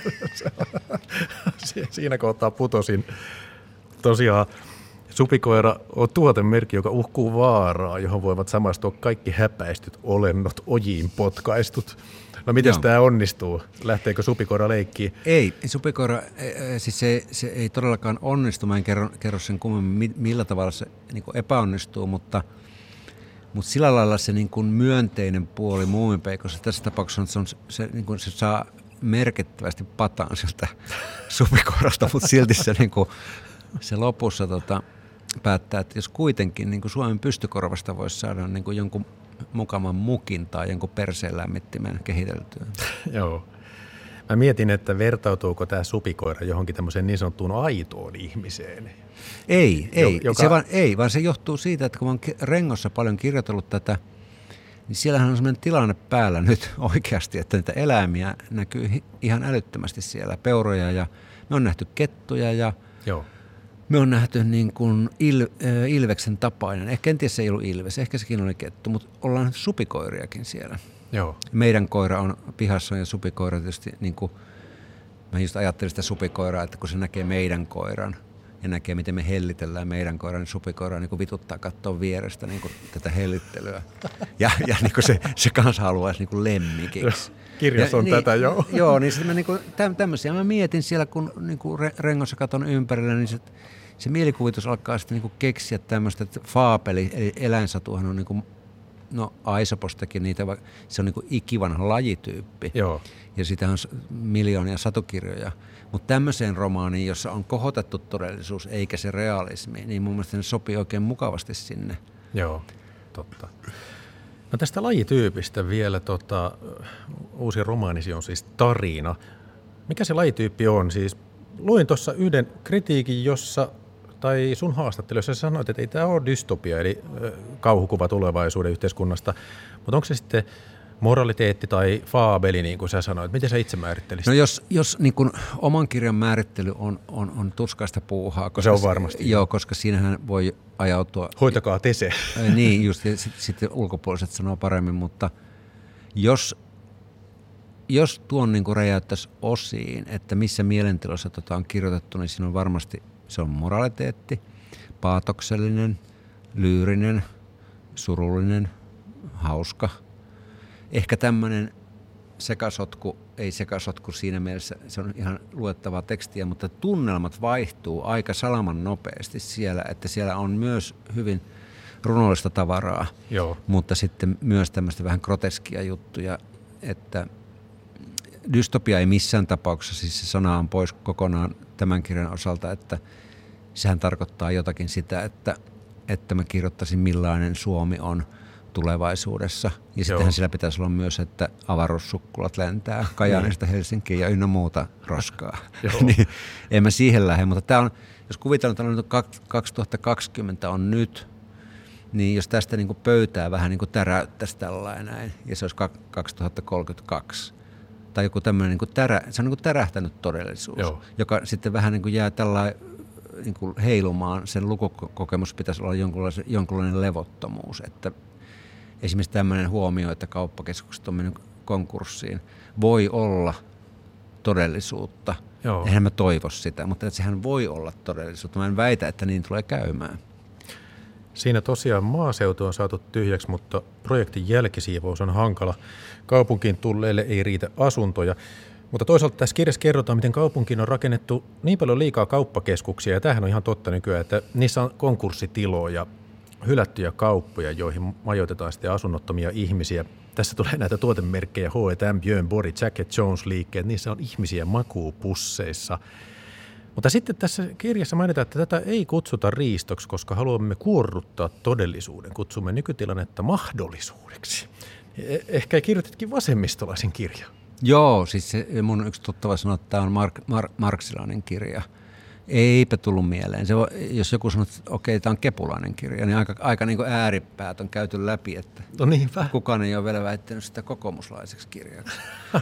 Siinä kohtaa putosin. Tosiaan supikoira on tuotemerkki, joka uhkuu vaaraa, johon voivat samastua kaikki häpäistyt olennot, ojiin potkaistut. No miten tämä onnistuu? Lähteekö supikoira leikkiin? Ei, supikoira, siis se ei todellakaan onnistu. Mä en kerro sen kummemmin, millä tavalla se niin kuin epäonnistuu, mutta sillä lailla se niin kuin myönteinen puoli Muumipeikossa tässä tapauksessa on, se saa merkittävästi pataan sieltä supikoirasta, mutta silti se, niin kuin, se lopussa päättää, että jos kuitenkin niin kuin Suomen pystykorvasta voisi saada niin kuin jonkun mukavan mukin tai jonkun perseen lämmittimen kehiteltyä. Joo. Mä mietin, että vertautuuko tämä supikoira johonkin tämmöiseen niin sanottuun aitoon ihmiseen. Ei, vaan se johtuu siitä, että kun mä oon Rengossa paljon kirjoitellut tätä, niin siellähän on semmoinen tilanne päällä nyt oikeasti, että niitä eläimiä näkyy ihan älyttömästi siellä, peuroja ja me on nähty kettuja ja Joo. Me on nähty niin kuin ilveksen tapainen. Ehkä kenties se ei ollut ilves, ehkä sekin oli kettu, mutta ollaan nähty supikoiriakin siellä. Joo. Meidän koira on pihassa ja supikoira tietysti, niin kuin, mä just ajattelin sitä supikoiraa, että kun se näkee meidän koiran ja näkee, miten me hellitellään meidän koiran, niin supikoira niin kuin vituttaa katsoa vierestä niin kuin tätä hellittelyä. Ja niin kuin se kanssa haluaisi niin kuin lemmikiksi. Kirjassa on tätä, joo. Joo, niin sitten niinku, tämmöisiä mä mietin siellä, kun niinku Rengossa katon ympärillä, niin se mielikuvitus alkaa sitten niinku keksiä tämmöistä, että faapeli, eli eläinsatuhan on niinku, no Aisopostakin niitä, se on niinku ikivanha lajityyppi. Joo. Ja sitä on miljoonia satukirjoja. Mutta tämmöiseen romaaniin, jossa on kohotettu todellisuus eikä se realismi, niin mun mielestä ne sopii oikein mukavasti sinne. Joo, totta. No tästä lajityypistä vielä, uusi romaanisi on siis Tarina. Mikä se lajityyppi on? Siis luin tuossa yhden kritiikin, tai sun haastattelussa sanoit, että ei tämä ole dystopia, eli kauhukuva tulevaisuuden yhteiskunnasta, mutta onko se sitten moraliteetti tai faabeli, niin kuin sä sanoit? Miten sä itse määrittelisit? No jos niin kuin oman kirjan määrittely on tuskaista puuhaa. Koska se on varmasti. Joo, koska siinähän voi ajautua. Hoitakaa te se. Niin, just. Sitten ulkopuoliset sanoo paremmin, mutta jos tuon niin kuin räjäyttäisi osiin, että missä mielentilassa on kirjoitettu, niin siinä on varmasti, se on moraliteetti, paatoksellinen, lyyrinen, surullinen, hauska. Ehkä tämmöinen sekasotku, ei sekasotku siinä mielessä, se on ihan luettavaa tekstiä, mutta tunnelmat vaihtuu aika salaman nopeasti siellä, että siellä on myös hyvin runollista tavaraa, Joo. mutta sitten myös tämmöistä vähän groteskia juttuja, että dystopia ei missään tapauksessa, siis se sana on pois kokonaan tämän kirjan osalta, että sehän tarkoittaa jotakin sitä, että mä kirjoittaisin millainen Suomi on tulevaisuudessa. Ja sittenhän sillä pitäisi olla myös, että avaruussukkulat lentää Kajaanista Helsinkiin ja ynnä muuta roskaa. Niin, en mä siihen lähde, mutta tämä on, jos kuvitellaan, että 2020 on nyt, niin jos tästä niin kuin pöytää vähän niin kuin täräyttäisi tällainen näin, ja se olisi 2032, tai joku tämmöinen, niin kuin se on niin kuin tärähtänyt todellisuus, joka sitten vähän niin kuin jää tällainen niin kuin heilumaan, sen lukukokemus pitäisi olla jonkunlainen levottomuus. Että esimerkiksi tämmöinen huomio, että kauppakeskukset on mennyt konkurssiin, voi olla todellisuutta. Joo. Eihän mä toivo sitä, mutta että sehän voi olla todellisuutta. Mä en väitä, että niin tulee käymään. Siinä tosiaan maaseutu on saatu tyhjäksi, mutta projektin jälkisiivous on hankala. Kaupunkiin tulleille ei riitä asuntoja. Mutta toisaalta tässä kirjassa kerrotaan, miten kaupunkiin on rakennettu niin paljon liikaa kauppakeskuksia, ja tämähän on ihan totta nykyään, että niissä on konkurssitiloja, hylättyjä kauppoja, joihin majoitetaan sitten asunnottomia ihmisiä. Tässä tulee näitä tuotemerkkejä H&M, Björn Borg, Jack & Jones liikkeet, niissä on ihmisiä makuupusseissa. Mutta sitten tässä kirjassa mainitaan, että tätä ei kutsuta riistoksi, koska haluamme kuorruttaa todellisuuden. Kutsumme nykytilannetta mahdollisuudeksi. Ehkä kirjoititkin vasemmistolaisen kirjan. Joo, siis mun yksi tuttava sanoi, että tämä on marksilainen kirja. Eipä tullut mieleen. Jos joku sanoo, että okei, tämä on kepulainen kirja, niin aika niin kuin ääripäät on käyty läpi, että no niinpä. Kukaan ei ole vielä väittänyt sitä kokoomuslaiseksi kirjaksi.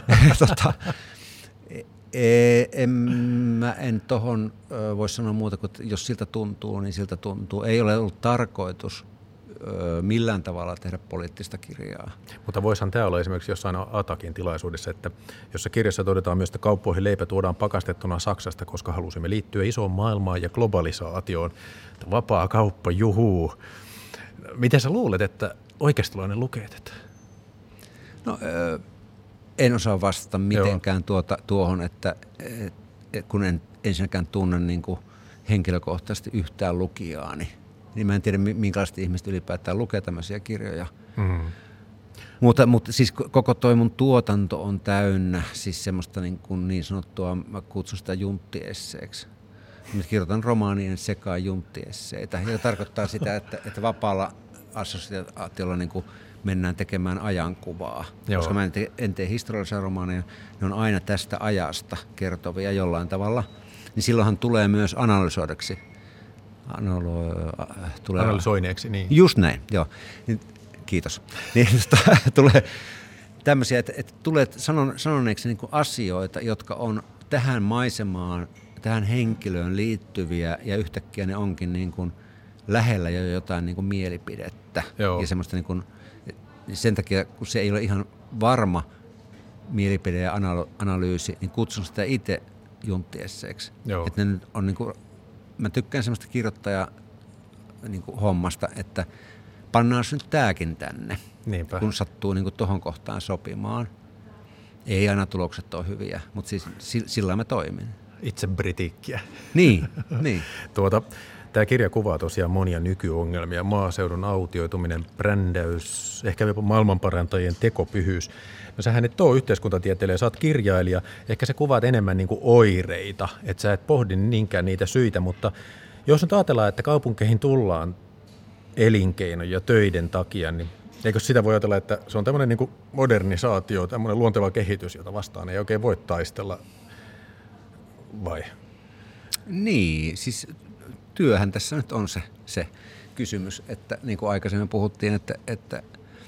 En tohon voi sanoa muuta kuin, että jos siltä tuntuu, niin siltä tuntuu. Ei ole ollut tarkoitus millään tavalla tehdä poliittista kirjaa. Mutta voisihan tämä olla esimerkiksi jossain Atakin tilaisuudessa, että jossa kirjassa todetaan myös, että kauppoihin leipä tuodaan pakastettuna Saksasta, koska halusimme liittyä isoon maailmaan ja globalisaatioon. Vapaa kauppa, juhuu. Miten sä luulet, että oikeistolainen lukee tätä? No en osaa vastata mitenkään tuohon, että kun en ensinnäkään tunne niin kuin henkilökohtaisesti yhtään lukijaani, niin mä en tiedä, minkälaiset ihmiset ylipäätään lukee tämmöisiä kirjoja. Mm. Mutta siis koko toi mun tuotanto on täynnä siis semmoista niin sanottua, mä kutsun sitä junttiesseeksi. Mä kirjoitan romaanien sekaan junttiesseitä. Ja tarkoittaa sitä, että vapaalla assosiaatiolla niin kuin mennään tekemään ajankuvaa. Joo. Koska mä en tee historiallisia romaaneja, ne on aina tästä ajasta kertovia jollain tavalla. Niin silloinhan tulee myös analysoidaksi. Analysoineeksi, niin. Just näin, joo. Kiitos. Niin, tulee tämmöisiä, että tulee sanoneeksi niin kuin asioita, jotka on tähän maisemaan, tähän henkilöön liittyviä, ja yhtäkkiä ne onkin niin kuin lähellä jo jotain niin kuin mielipidettä. Joo. Ja semmoista niin kuin, sen takia, kun se ei ole ihan varma mielipide ja analyysi, niin kutsun sitä itse junttiesseeksi. Että ne nyt on niin kuin, mä tykkään semmoista kirjoittaja niin kuin hommasta, että pannaan nyt tääkin tänne, niinpä, kun sattuu niin kuin tohon kohtaan sopimaan. Ei aina tulokset ole hyviä, mutta siis sillä mä toimin. Itse britiikkiä. Niin. Tämä kirja kuvaa tosiaan monia nykyongelmia. Maaseudun autioituminen, brändäys, ehkä jopa maailmanparantajien tekopyhyys. No sähän et ole yhteiskuntatieteilijä, sä oot kirjailija. Ehkä sä kuvaat enemmän niin kuin oireita, että sä et pohdi niinkään niitä syitä, mutta jos nyt ajatellaan, että kaupunkeihin tullaan elinkeinon ja töiden takia, niin eikö sitä voi ajatella, että se on tämmöinen niin kuin modernisaatio, tämmöinen luonteva kehitys, jota vastaan ei oikein voi taistella, vai? Niin, siis työhän tässä nyt on se kysymys, että niin kuin aikaisemmin puhuttiin, että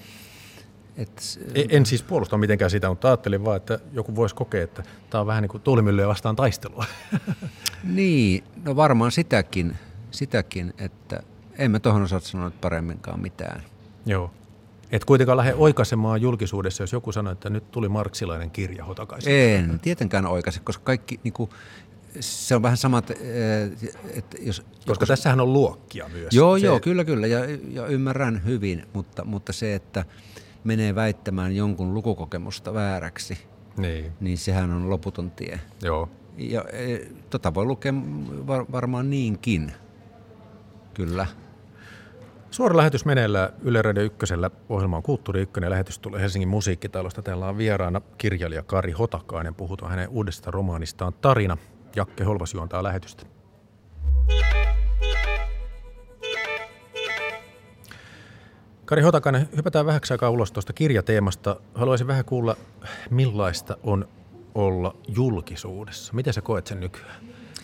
en siis puolusta mitenkään sitä, mutta ajattelin vaan, että joku voisi kokea, että tämä on vähän niin kuin tuulimyllyä vastaan taistelua. Niin, no varmaan sitäkin, että en mä tuohon osaa sanoa paremminkaan mitään. Joo. Et kuitenkaan lähde oikaisemaan julkisuudessa, jos joku sanoo, että nyt tuli marksilainen kirja Hotakaisen. En tietenkään oikaise, koska kaikki niinku, se on vähän sama, että jos... Koska tässähän on luokkia myös. Joo, kyllä, ja ymmärrän hyvin, mutta se, että menee väittämään jonkun lukukokemusta vääräksi, niin sehän on loputon tie. Joo. Ja voi lukea varmaan niinkin, kyllä. Suora lähetys meneillään Yle Radio 1:llä. Ohjelma on Kulttuuri 1 ja lähetys tulee Helsingin musiikkitalosta. Täällä on vieraana kirjailija Kari Hotakainen. Puhutaan hänen uudesta romaanistaan Tarina. Jakke Holvas juontaa lähetystä. Kari Hotakainen, hypätään vähäksi aikaa ulos tuosta kirjateemasta. Haluaisin vähän kuulla, millaista on olla julkisuudessa. Miten sä koet sen nykyään?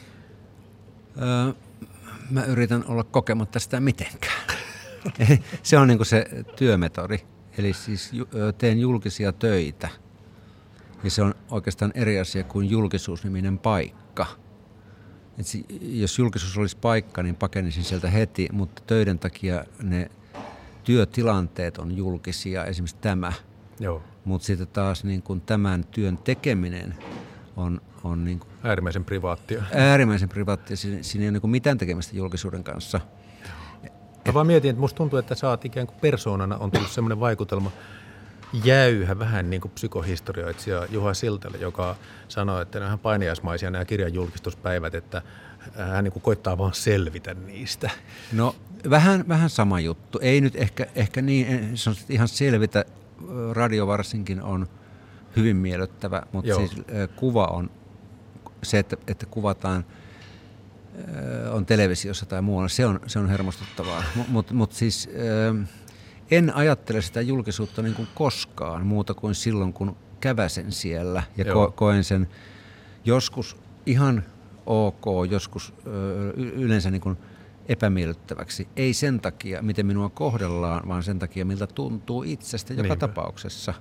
Mä yritän olla kokematta sitä mitenkään. Se on niinku se työmetodi. Eli siis teen julkisia töitä. Ja se on oikeastaan eri asia kuin julkisuusniminen paikka. Jos julkisuus olisi paikka, niin pakenisin sieltä heti, mutta töiden takia ne työtilanteet on julkisia, esimerkiksi tämä. Mutta sitten taas niin kuin tämän työn tekeminen on niin kuin äärimmäisen privaattia. Äärimmäisen privaattia. Siinä ei ole niin kuin mitään tekemistä julkisuuden kanssa. Mä vaan mietin, että musta tuntuu, että sä oot ikään kuin persoonana on tullut semmoinen vaikutelma, jäyhä vähän niin kuin psykohistorioitsija Juha Siltalle, joka sanoi, että ne on ihan painiaismaisia nämä kirjan julkistuspäivät, että hän niin kuin koittaa vaan selvitä niistä. No vähän sama juttu. Ei nyt ehkä niin, se on ihan selvitä. Radio varsinkin on hyvin miellyttävä, mutta siis kuva on se, että kuvataan on televisiossa tai muualla, se on hermostuttavaa. Mutta siis en ajattele sitä julkisuutta niin kuin koskaan muuta kuin silloin, kun käväsen siellä ja koen sen joskus ihan ok, joskus yleensä niin kuin epämiellyttäväksi. Ei sen takia, miten minua kohdellaan, vaan sen takia, miltä tuntuu itsestä joka tapauksessa.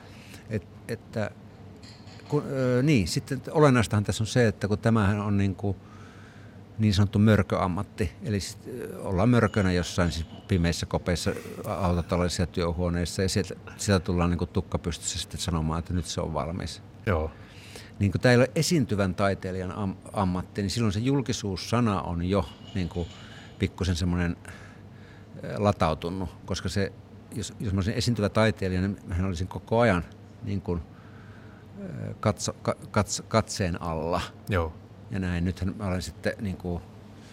Sitten olennaistahan tässä on se, että kun tämähän on niin sanottu mörköammatti, eli ollaan mörkönä jossain siis pimeissä kopeissa autotallisissa työhuoneissa ja sieltä tullaan niin kuin tukka pystyssä sitten sanomaan, että nyt se on valmis. Joo. Niin kun tämä ei ole esiintyvän taiteilijan ammatti, niin silloin se julkisuussana on jo niin kuin pikkusen semmoinen latautunut, koska se, jos mä olisin esiintyvä taiteilija, niin mähän olisin koko ajan niin kuin katseen alla. Joo. Ja näin. Nythän mä olen sitten niin kuin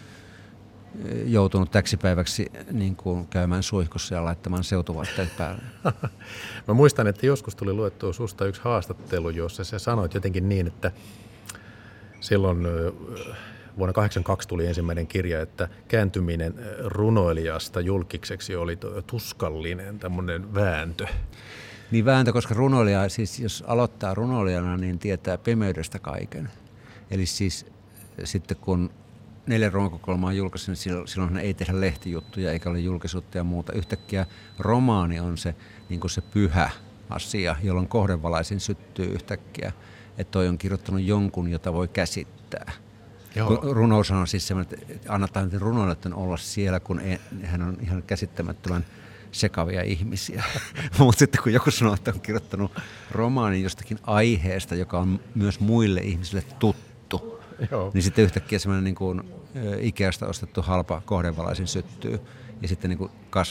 joutunut täksi päiväksi niin kuin käymään suihkussa ja laittamaan seutuvaatteet päälle. Mä muistan, että joskus tuli luettua susta yksi haastattelu, jossa sä sanoit jotenkin niin, että silloin vuonna 1982 tuli ensimmäinen kirja, että kääntyminen runoilijasta julkikseksi oli tuskallinen tämmöinen vääntö. Niin vääntö, koska runoilija, siis jos aloittaa runoilijana, niin tietää pimeydestä kaiken. Eli siis sitten kun 4 runokokoelmaa on julkaistu, niin silloin ei tehdä lehtijuttuja eikä ole julkisuutta ja muuta. Yhtäkkiä romaani on se, niin kuin se pyhä asia, jolloin kohdevalaisin syttyy yhtäkkiä, että toi on kirjoittanut jonkun, jota voi käsittää. Runous on siis semmoinen, että annetaan runoilijoiden olla siellä, kun hän on ihan käsittämättömän sekavia ihmisiä. Mutta sitten kun joku sanoo, että on kirjoittanut romaanin jostakin aiheesta, joka on myös muille ihmisille tuttu, niin sitten yhtäkkiä semmoinen niin kuin Ikeasta ostettu halpa kohdevalaisin syttyy ja sitten niin kuin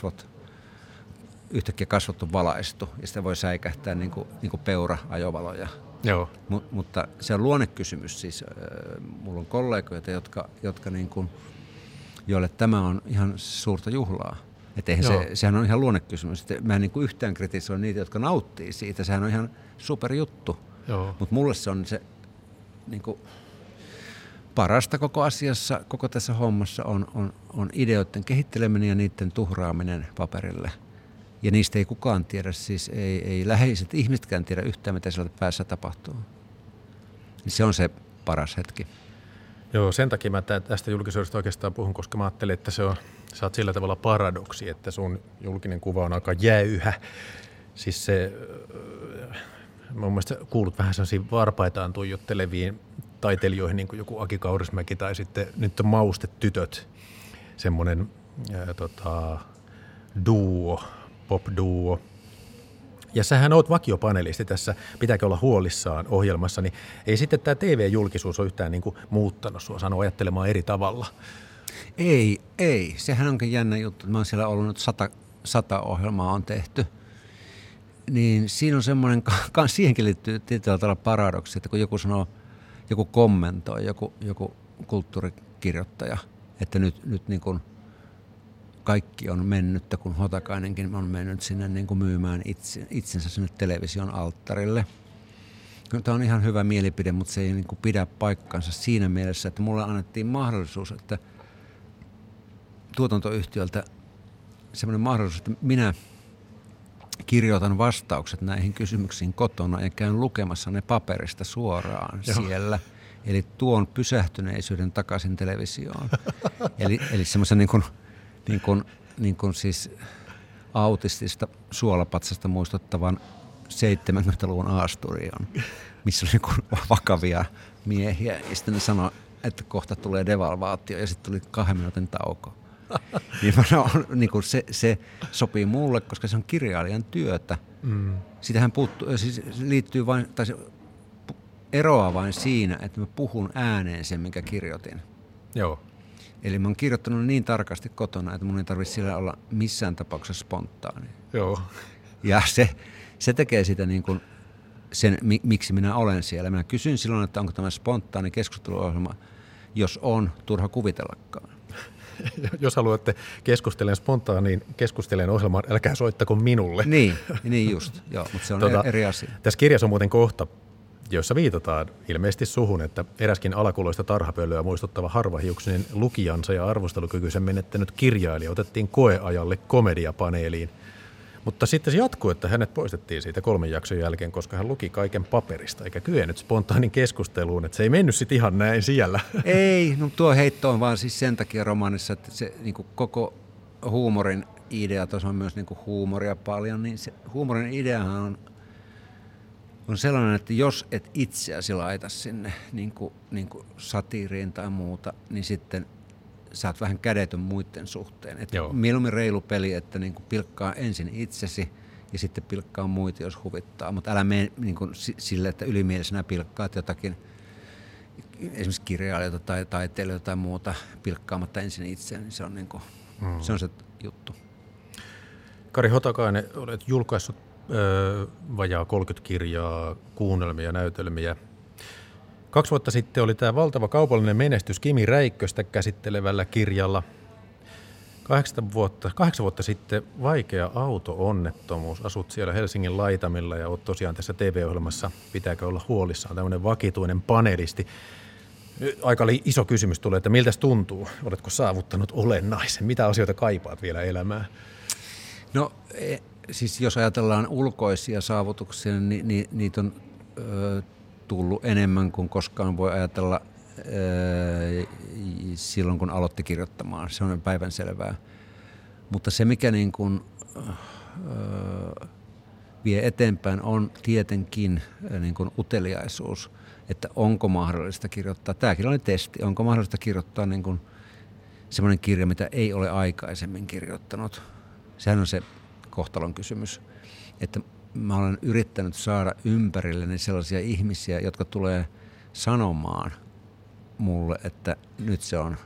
yhtäkkiä kasvot on valaistu ja sitä voi säikähtää niin kuin peura ajovaloja. Joo. Mutta se on luonnekysymys. Siis, mulla on kollegoita, jotka niin kuin, joille tämä on ihan suurta juhlaa. Että sehän on ihan luonnekysymys. Mä en niin kuin yhtään kritisoi niitä, jotka nauttii siitä. Sehän on ihan superjuttu. Mutta mulle se on se niin kuin parasta koko asiassa, koko tässä hommassa on ideoiden kehitteleminen ja niiden tuhraaminen paperille. Ja niistä ei kukaan tiedä, siis ei läheiset ihmisetkään tiedä yhtään, mitä sieltä päässä tapahtuu. Se on se paras hetki. Joo, sen takia mä tästä julkisuudesta oikeastaan puhun, koska mä ajattelin, että sä oot sillä tavalla paradoksi, että sun julkinen kuva on aika jäyhä. Siis se, mun mielestä kuulut vähän sellaisiin varpaitaan tuijotteleviin taiteilijoihin, niin kuin joku Aki Kaurismäki tai sitten nyt on Maustetytöt, semmoinen duo, pop-duo. Ja sähän oot vakiopanelisti tässä, pitääkö olla huolissaan ohjelmassa, niin ei sitten tämä TV-julkisuus ole yhtään niin kuin muuttanut sua, sanoo ajattelemaan eri tavalla. Ei. Sehän onkin jännä juttu. Mä oon siellä ollut nyt 100 ohjelmaa on tehty. Niin siinä on semmoinen, siihenkin liittyy tietyllä tavalla paradoksi, että kun joku sanoo, joku kommentoi, joku kulttuurikirjoittaja, että nyt niin kuin kaikki on mennyttä, kun Hotakainenkin on mennyt sinne niin kuin myymään itsensä sinne television alttarille. Tämä on ihan hyvä mielipide, mutta se ei niin kuin pidä paikkansa siinä mielessä, että mulle annettiin mahdollisuus, että tuotantoyhtiöltä semmoinen mahdollisuus, että minä kirjoitan vastaukset näihin kysymyksiin kotona ja käyn lukemassa ne paperista suoraan siellä. Eli tuon pysähtyneisyyden takaisin televisioon. Eli semmoisen niin kuin siis autistista suolapatsasta muistuttavan 70-luvun A-studion, missä oli niin vakavia miehiä. Ja sitten ne sanoi että kohta tulee devalvaatio ja sitten tuli 2 minuutin tauko. Niin mä sanon, niin kuin se sopii mulle, koska se on kirjailijan työtä. Sitähän siis liittyy vain, tai se eroaa vain siinä, että mä puhun ääneen sen, minkä kirjoitin. Joo. Eli mä oon kirjoittanut niin tarkasti kotona, että mun ei tarvitse sillä olla missään tapauksessa spontaani. Joo. Ja se tekee sitä niin kuin sen, miksi minä olen siellä. Minä kysyn silloin, että onko tämä spontaani keskusteluohjelma. Jos on, turha kuvitellakaan. Jos haluatte keskustelemaan spontaaniin keskustelemaan ohjelmaan, älkää soittako minulle. Niin just, joo, mutta se on eri asia. Tässä kirjassa on muuten kohta, jossa viitataan ilmeisesti suhun, että eräskin alakuloista tarhapölyä muistuttava harvahiuksinen lukijansa ja arvostelukykyisen menettänyt kirjailija otettiin koeajalle komediapaneeliin. Mutta sitten se jatkuu, että hänet poistettiin siitä 3 jakson jälkeen, koska hän luki kaiken paperista, eikä kyennyt spontaanin keskusteluun, että se ei mennyt sitten ihan näin siellä. Ei, no tuo heitto on vaan siis sen takia romaanissa, että se niin kuin koko huumorin idea, tuossa on myös niin kuin huumoria paljon, niin se huumorin ideahan on sellainen, että jos et itseäsi laita sinne niin kuin satiiriin tai muuta, niin sitten sä oot vähän kädetön muiden suhteen. Et mieluummin reilu peli, että niin kuin pilkkaa ensin itsesi ja sitten pilkkaa muita, jos huvittaa. Mutta älä mene niin sille, että ylimielisenä pilkkaat jotakin, esimerkiksi kirjailijoita tai taiteilijoita tai muuta, pilkkaamatta ensin itseään, niin se on, niin kuin, se on se juttu. Kari Hotakainen, olet julkaissut vajaa 30 kirjaa, kuunnelmia, näytelmiä. 2 vuotta sitten oli tämä valtava kaupallinen menestys Kimi Räikköstä käsittelevällä kirjalla. 8 vuotta sitten vaikea auto-onnettomuus. Asut siellä Helsingin laitamilla ja olet tosiaan tässä TV-ohjelmassa Pitääkö olla huolissaan, tämmöinen vakituinen panelisti. Aika iso kysymys tulee, että miltä tuntuu? Oletko saavuttanut olennaisen? Mitä asioita kaipaat vielä elämään? No siis jos ajatellaan ulkoisia saavutuksia, niin niitä on tullut enemmän kuin koskaan voi ajatella silloin, kun aloitti kirjoittamaan. Se on päivänselvää. Mutta se, mikä niin kuin, vie eteenpäin, on tietenkin niin kuin uteliaisuus, että onko mahdollista kirjoittaa. Tämäkin oli testi. Onko mahdollista kirjoittaa niin kuin semmoinen kirja, mitä ei ole aikaisemmin kirjoittanut. Sehän on se kohtalon kysymys, että mä olen yrittänyt saada ympärilleni sellaisia ihmisiä, jotka tulee sanomaan mulle, että nyt se on,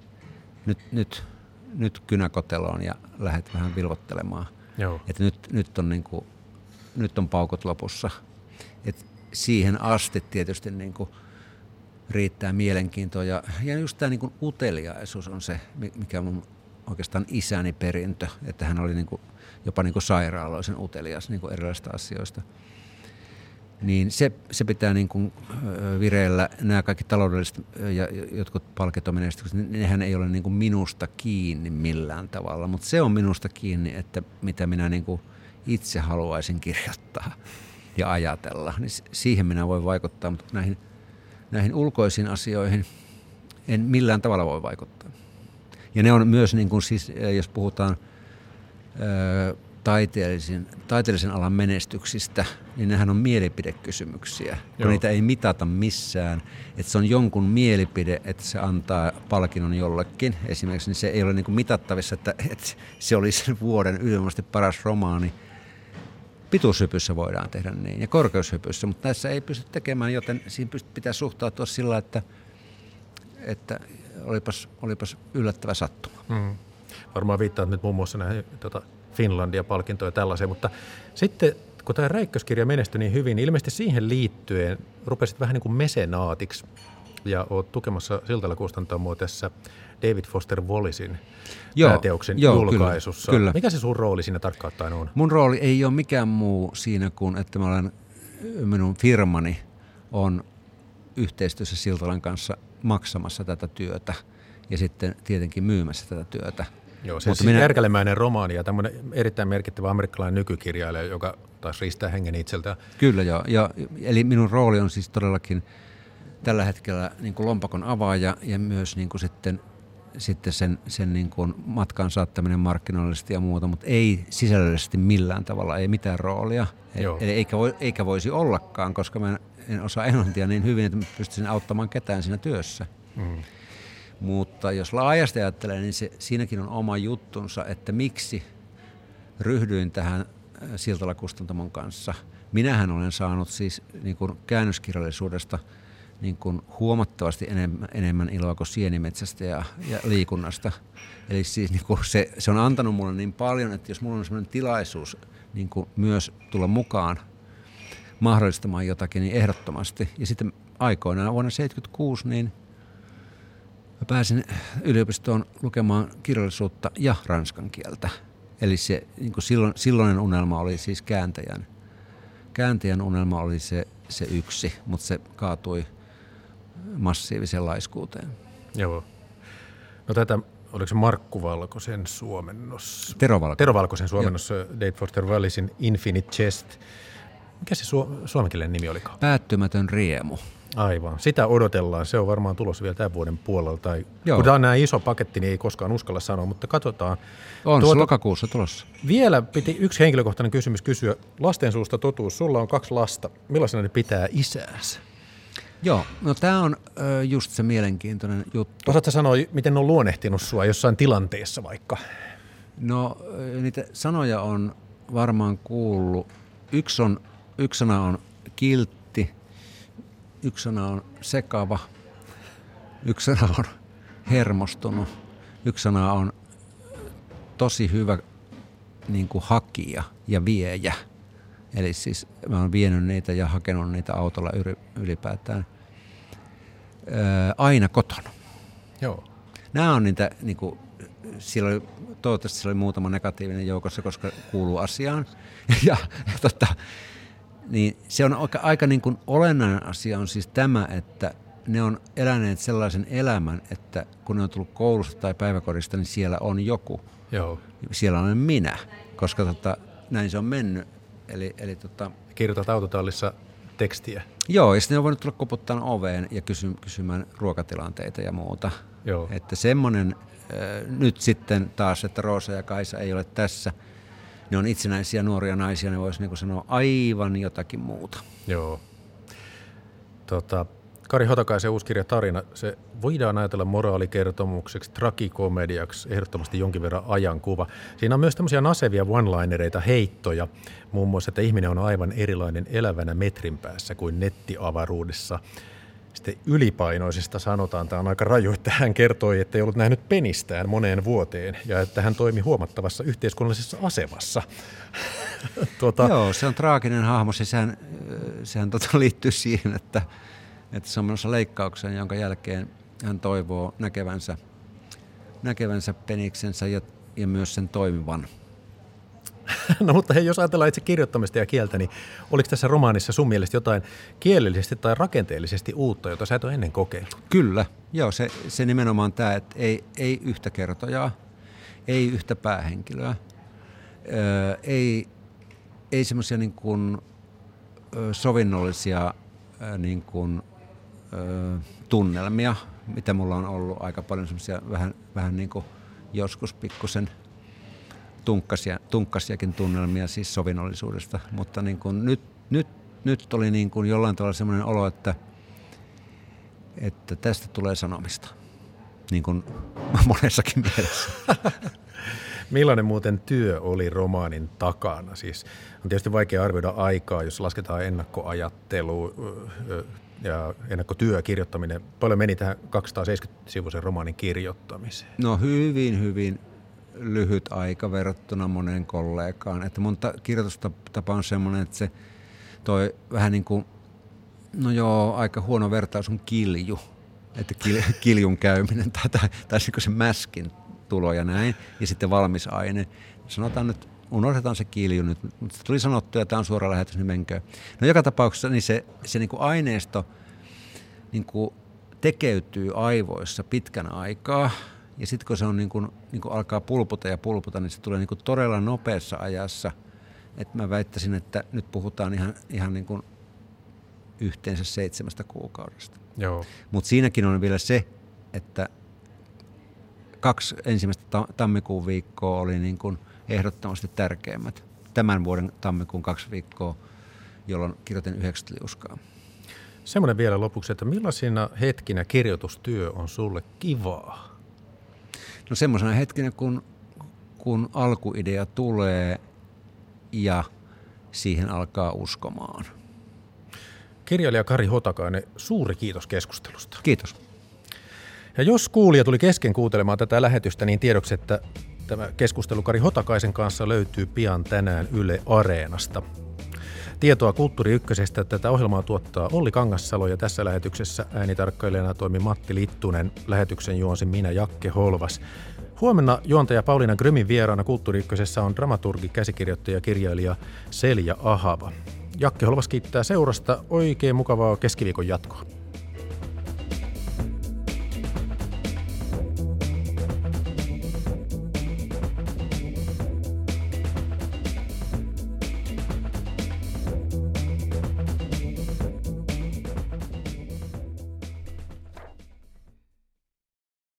nyt kynäkoteloon ja lähdet vähän vilvottelemaan. Joo. Että nyt on paukot lopussa. Et siihen asti tietysti niin kuin riittää mielenkiintoa ja just tämä niin kuin uteliaisuus on se, mikä mun oikeastaan isäni perintö, että hän oli niin kuin jopa niin kuin sairaaloisen utelias niin kuin erilaisista asioista. Niin se pitää niin kuin vireillä. Nämä kaikki taloudelliset ja jotkut palkintomenestykset, niin nehän ei ole niin kuin minusta kiinni millään tavalla, mutta se on minusta kiinni, että mitä minä niin kuin itse haluaisin kirjoittaa ja ajatella. Niin siihen minä voin vaikuttaa, mutta näihin ulkoisiin asioihin en millään tavalla voi vaikuttaa. Ja ne on myös, niin kuin siis, jos puhutaan taiteellisen alan menestyksistä, niin nehän on mielipidekysymyksiä, kun niitä ei mitata missään. Että se on jonkun mielipide, että se antaa palkinnon jollekin. Esimerkiksi niin se ei ole niin kuin mitattavissa, että se olisi vuoden ylivoimaisesti paras romaani. Pituushypyssä voidaan tehdä niin ja korkeushypyssä, mutta tässä ei pysty tekemään, joten siinä pitää suhtautua sillä, että olipas yllättävä sattuma. Varmaan viittaat nyt muun muassa näihin Finlandia-palkintoja ja tällaisia, mutta sitten kun tämä Räikköskirja menestyi niin hyvin, niin ilmeisesti siihen liittyen rupesit vähän niin kuin mesenaatiksi ja olet tukemassa Siltala kustantamoa tässä David Foster Wallacein pääteoksen julkaisussa. Kyllä. Mikä se sun rooli siinä tarkkaan ottaen on? Mun rooli ei ole mikään muu siinä kuin, että minun firmani on yhteistyössä Siltalan kanssa maksamassa tätä työtä ja sitten tietenkin myymässä tätä työtä. Joo, se on siis järkälemäinen romaani ja tämmöinen erittäin merkittävä amerikkalainen nykykirjailija, joka taas riistää hengen itseltään. Kyllä joo, eli minun rooli on siis todellakin tällä hetkellä niin kuin lompakon avaaja ja myös niin kuin sitten sen niin kuin matkaan saattaminen markkinoillisesti ja muuta, mutta ei sisällöllisesti millään tavalla, ei mitään roolia. Eli eikä voisi ollakaan, koska mä en osaa englantia niin hyvin, että mä pystyisin auttamaan ketään siinä työssä. Mutta jos laajasti ajattelee, niin siinäkin on oma juttunsa, että miksi ryhdyin tähän Siltala-kustantamon kanssa. Minähän olen saanut siis niin kuin käännöskirjallisuudesta niin kuin huomattavasti enemmän iloa kuin sienimetsästä ja liikunnasta. Eli siis niin kuin se on antanut mulle niin paljon, että jos mulla on sellainen tilaisuus niin kuin myös tulla mukaan mahdollistamaan jotakin, niin ehdottomasti. Ja sitten aikoinaan vuonna 1976 niin mä pääsin yliopistoon lukemaan kirjallisuutta ja ranskan kieltä. Eli se niin kuin silloinen unelma oli siis kääntäjän. Kääntäjän unelma oli se yksi, mutta se kaatui massiiviseen laiskuuteen. Joo. No tätä, oliko se Markku Valkosen suomennos? Tero Valkosen suomennos, Dave Foster Wallacein Infinite Jest. Mikä se suomenkielinen nimi olikaan? Päättymätön riemu. Aivan. Sitä odotellaan. Se on varmaan tulossa vielä tämän vuoden puolella. Kun tämä on näin iso paketti, niin ei koskaan uskalla sanoa, mutta katsotaan. On se lokakuussa tulossa. Vielä piti yksi henkilökohtainen kysymys kysyä. Lasten suusta totuus. Sulla on 2 lasta. Millaisena ne pitää isäänsä? Joo, no tämä on just se mielenkiintoinen juttu. Osaatko sanoa, miten ne on luonnehtinut sua jossain tilanteessa vaikka? No niitä sanoja on varmaan kuullut. Yksi sana on kiltti, yksi sana on sekava, yksi sana on hermostunut, yksi sana on tosi hyvä niin kuin hakija ja viejä. Eli siis mä oon vienyt niitä ja hakenut niitä autolla ylipäätään. Aina kotona. Joo. Nämä on niitä, niin kuin, toivottavasti siellä oli muutama negatiivinen joukossa, koska kuuluu asiaan. Niin se on aika niin kuin olennainen asia on siis tämä, että ne on eläneet sellaisen elämän, että kun ne on tullut koulusta tai päiväkodista, niin siellä on joku. Joo. Siellä olen minä, koska näin se on mennyt. Eli kirjoitat autotallissa tekstiä. Joo, ja sitten on voinut tulla koputtaa oveen ja kysymään ruokatilanteita ja muuta. Joo. Että semmoinen nyt sitten taas, että Roosa ja Kaisa ei ole tässä. Ne on itsenäisiä nuoria naisia, ne voisi niin sanoa aivan jotakin muuta. Joo. Kari Hotakaisen uusi kirja Tarina, se voidaan ajatella moraalikertomukseksi, tragikomediaksi, ehdottomasti jonkin verran ajankuva. Siinä on myös tämmöisiä nasevia one-linereita, heittoja, muun muassa, että ihminen on aivan erilainen elävänä metrin päässä kuin nettiavaruudessa. Sitten ylipainoisesta sanotaan, tämä on aika raju, että hän kertoi, että ei ollut nähnyt penistään moneen vuoteen ja että hän toimi huomattavassa yhteiskunnallisessa asemassa. Joo, se on traaginen hahmo. Sehän liittyy siihen, että se on menossa leikkaukseen, jonka jälkeen hän toivoo näkevänsä peniksensä ja myös sen toimivan. No mutta hei, jos ajatellaan itse kirjoittamista ja kieltä, niin oliko tässä romaanissa sun mielestä jotain kielellisesti tai rakenteellisesti uutta, jota sä et ole ennen kokeillut? Kyllä, joo, se nimenomaan tämä, että ei yhtä kertojaa, ei yhtä päähenkilöä, ei semmoisia niin kuin sovinnollisia niin kuin tunnelmia, mitä mulla on ollut aika paljon semmoisia vähän niin kuin joskus pikkusen tunkkasiakin tunnelmia siis sovinnollisuudesta, mutta niin kuin nyt oli niin kuin jollain tavalla semmoinen olo, että tästä tulee sanomista, niin kuin monessakin mielessä. Millainen muuten työ oli romaanin takana? Siis on tietysti vaikea arvioida aikaa, jos lasketaan ennakkoajattelu ja ennakkotyö, kirjoittaminen. Paljon meni tähän 270-sivuisen romaanin kirjoittamiseen? No hyvin lyhyt aika verrattuna moneen kollegaan. Että mun kirjoitustapa on semmoinen, että se toi vähän niin kuin, no joo, aika huono vertaus on kilju. Että kiljun käyminen tai se mäskin tulo ja näin. Ja sitten valmis aine. Sanotaan nyt, unohdetaan se kilju nyt, mutta tuli sanottu, että tämä on suora lähetys, niin menkö. No joka tapauksessa niin se niin kuin aineisto niin kuin tekeytyy aivoissa pitkän aikaa. Ja sitten kun se on niin kuin alkaa pulputa, niin se tulee niin kuin todella nopeassa ajassa. Että mä väittäisin, että nyt puhutaan ihan niin kuin yhteensä 7 kuukaudesta. Mutta siinäkin on vielä se, että 2 ensimmäistä tammikuun viikkoa oli niin kuin ehdottomasti tärkeimmät. Tämän vuoden tammikuun 2 viikkoa, jolloin kirjoitin 90 liuskaa. Semmoinen vielä lopuksi, että millaisina hetkinä kirjoitustyö on sulle kivaa? No semmoisena hetkinä, kun alkuidea tulee ja siihen alkaa uskomaan. Kirjailija Kari Hotakainen, suuri kiitos keskustelusta. Kiitos. Ja jos kuulija tuli kesken kuuntelemaan tätä lähetystä, niin tiedoksi, että tämä keskustelu Kari Hotakaisen kanssa löytyy pian tänään Yle Areenasta. Tietoa Kulttuuri Ykkösestä tätä ohjelmaa tuottaa Olli Kangassalo ja tässä lähetyksessä äänitarkkailijana toimi Matti Littunen. Lähetyksen juonsin minä, Jakke Holvas. Huomenna juontaja Pauliina Grymin vieraana Kulttuuri Ykkösessä on dramaturgi, käsikirjoittaja ja kirjailija Selja Ahava. Jakke Holvas kiittää seurasta. Oikein mukavaa keskiviikon jatkoa.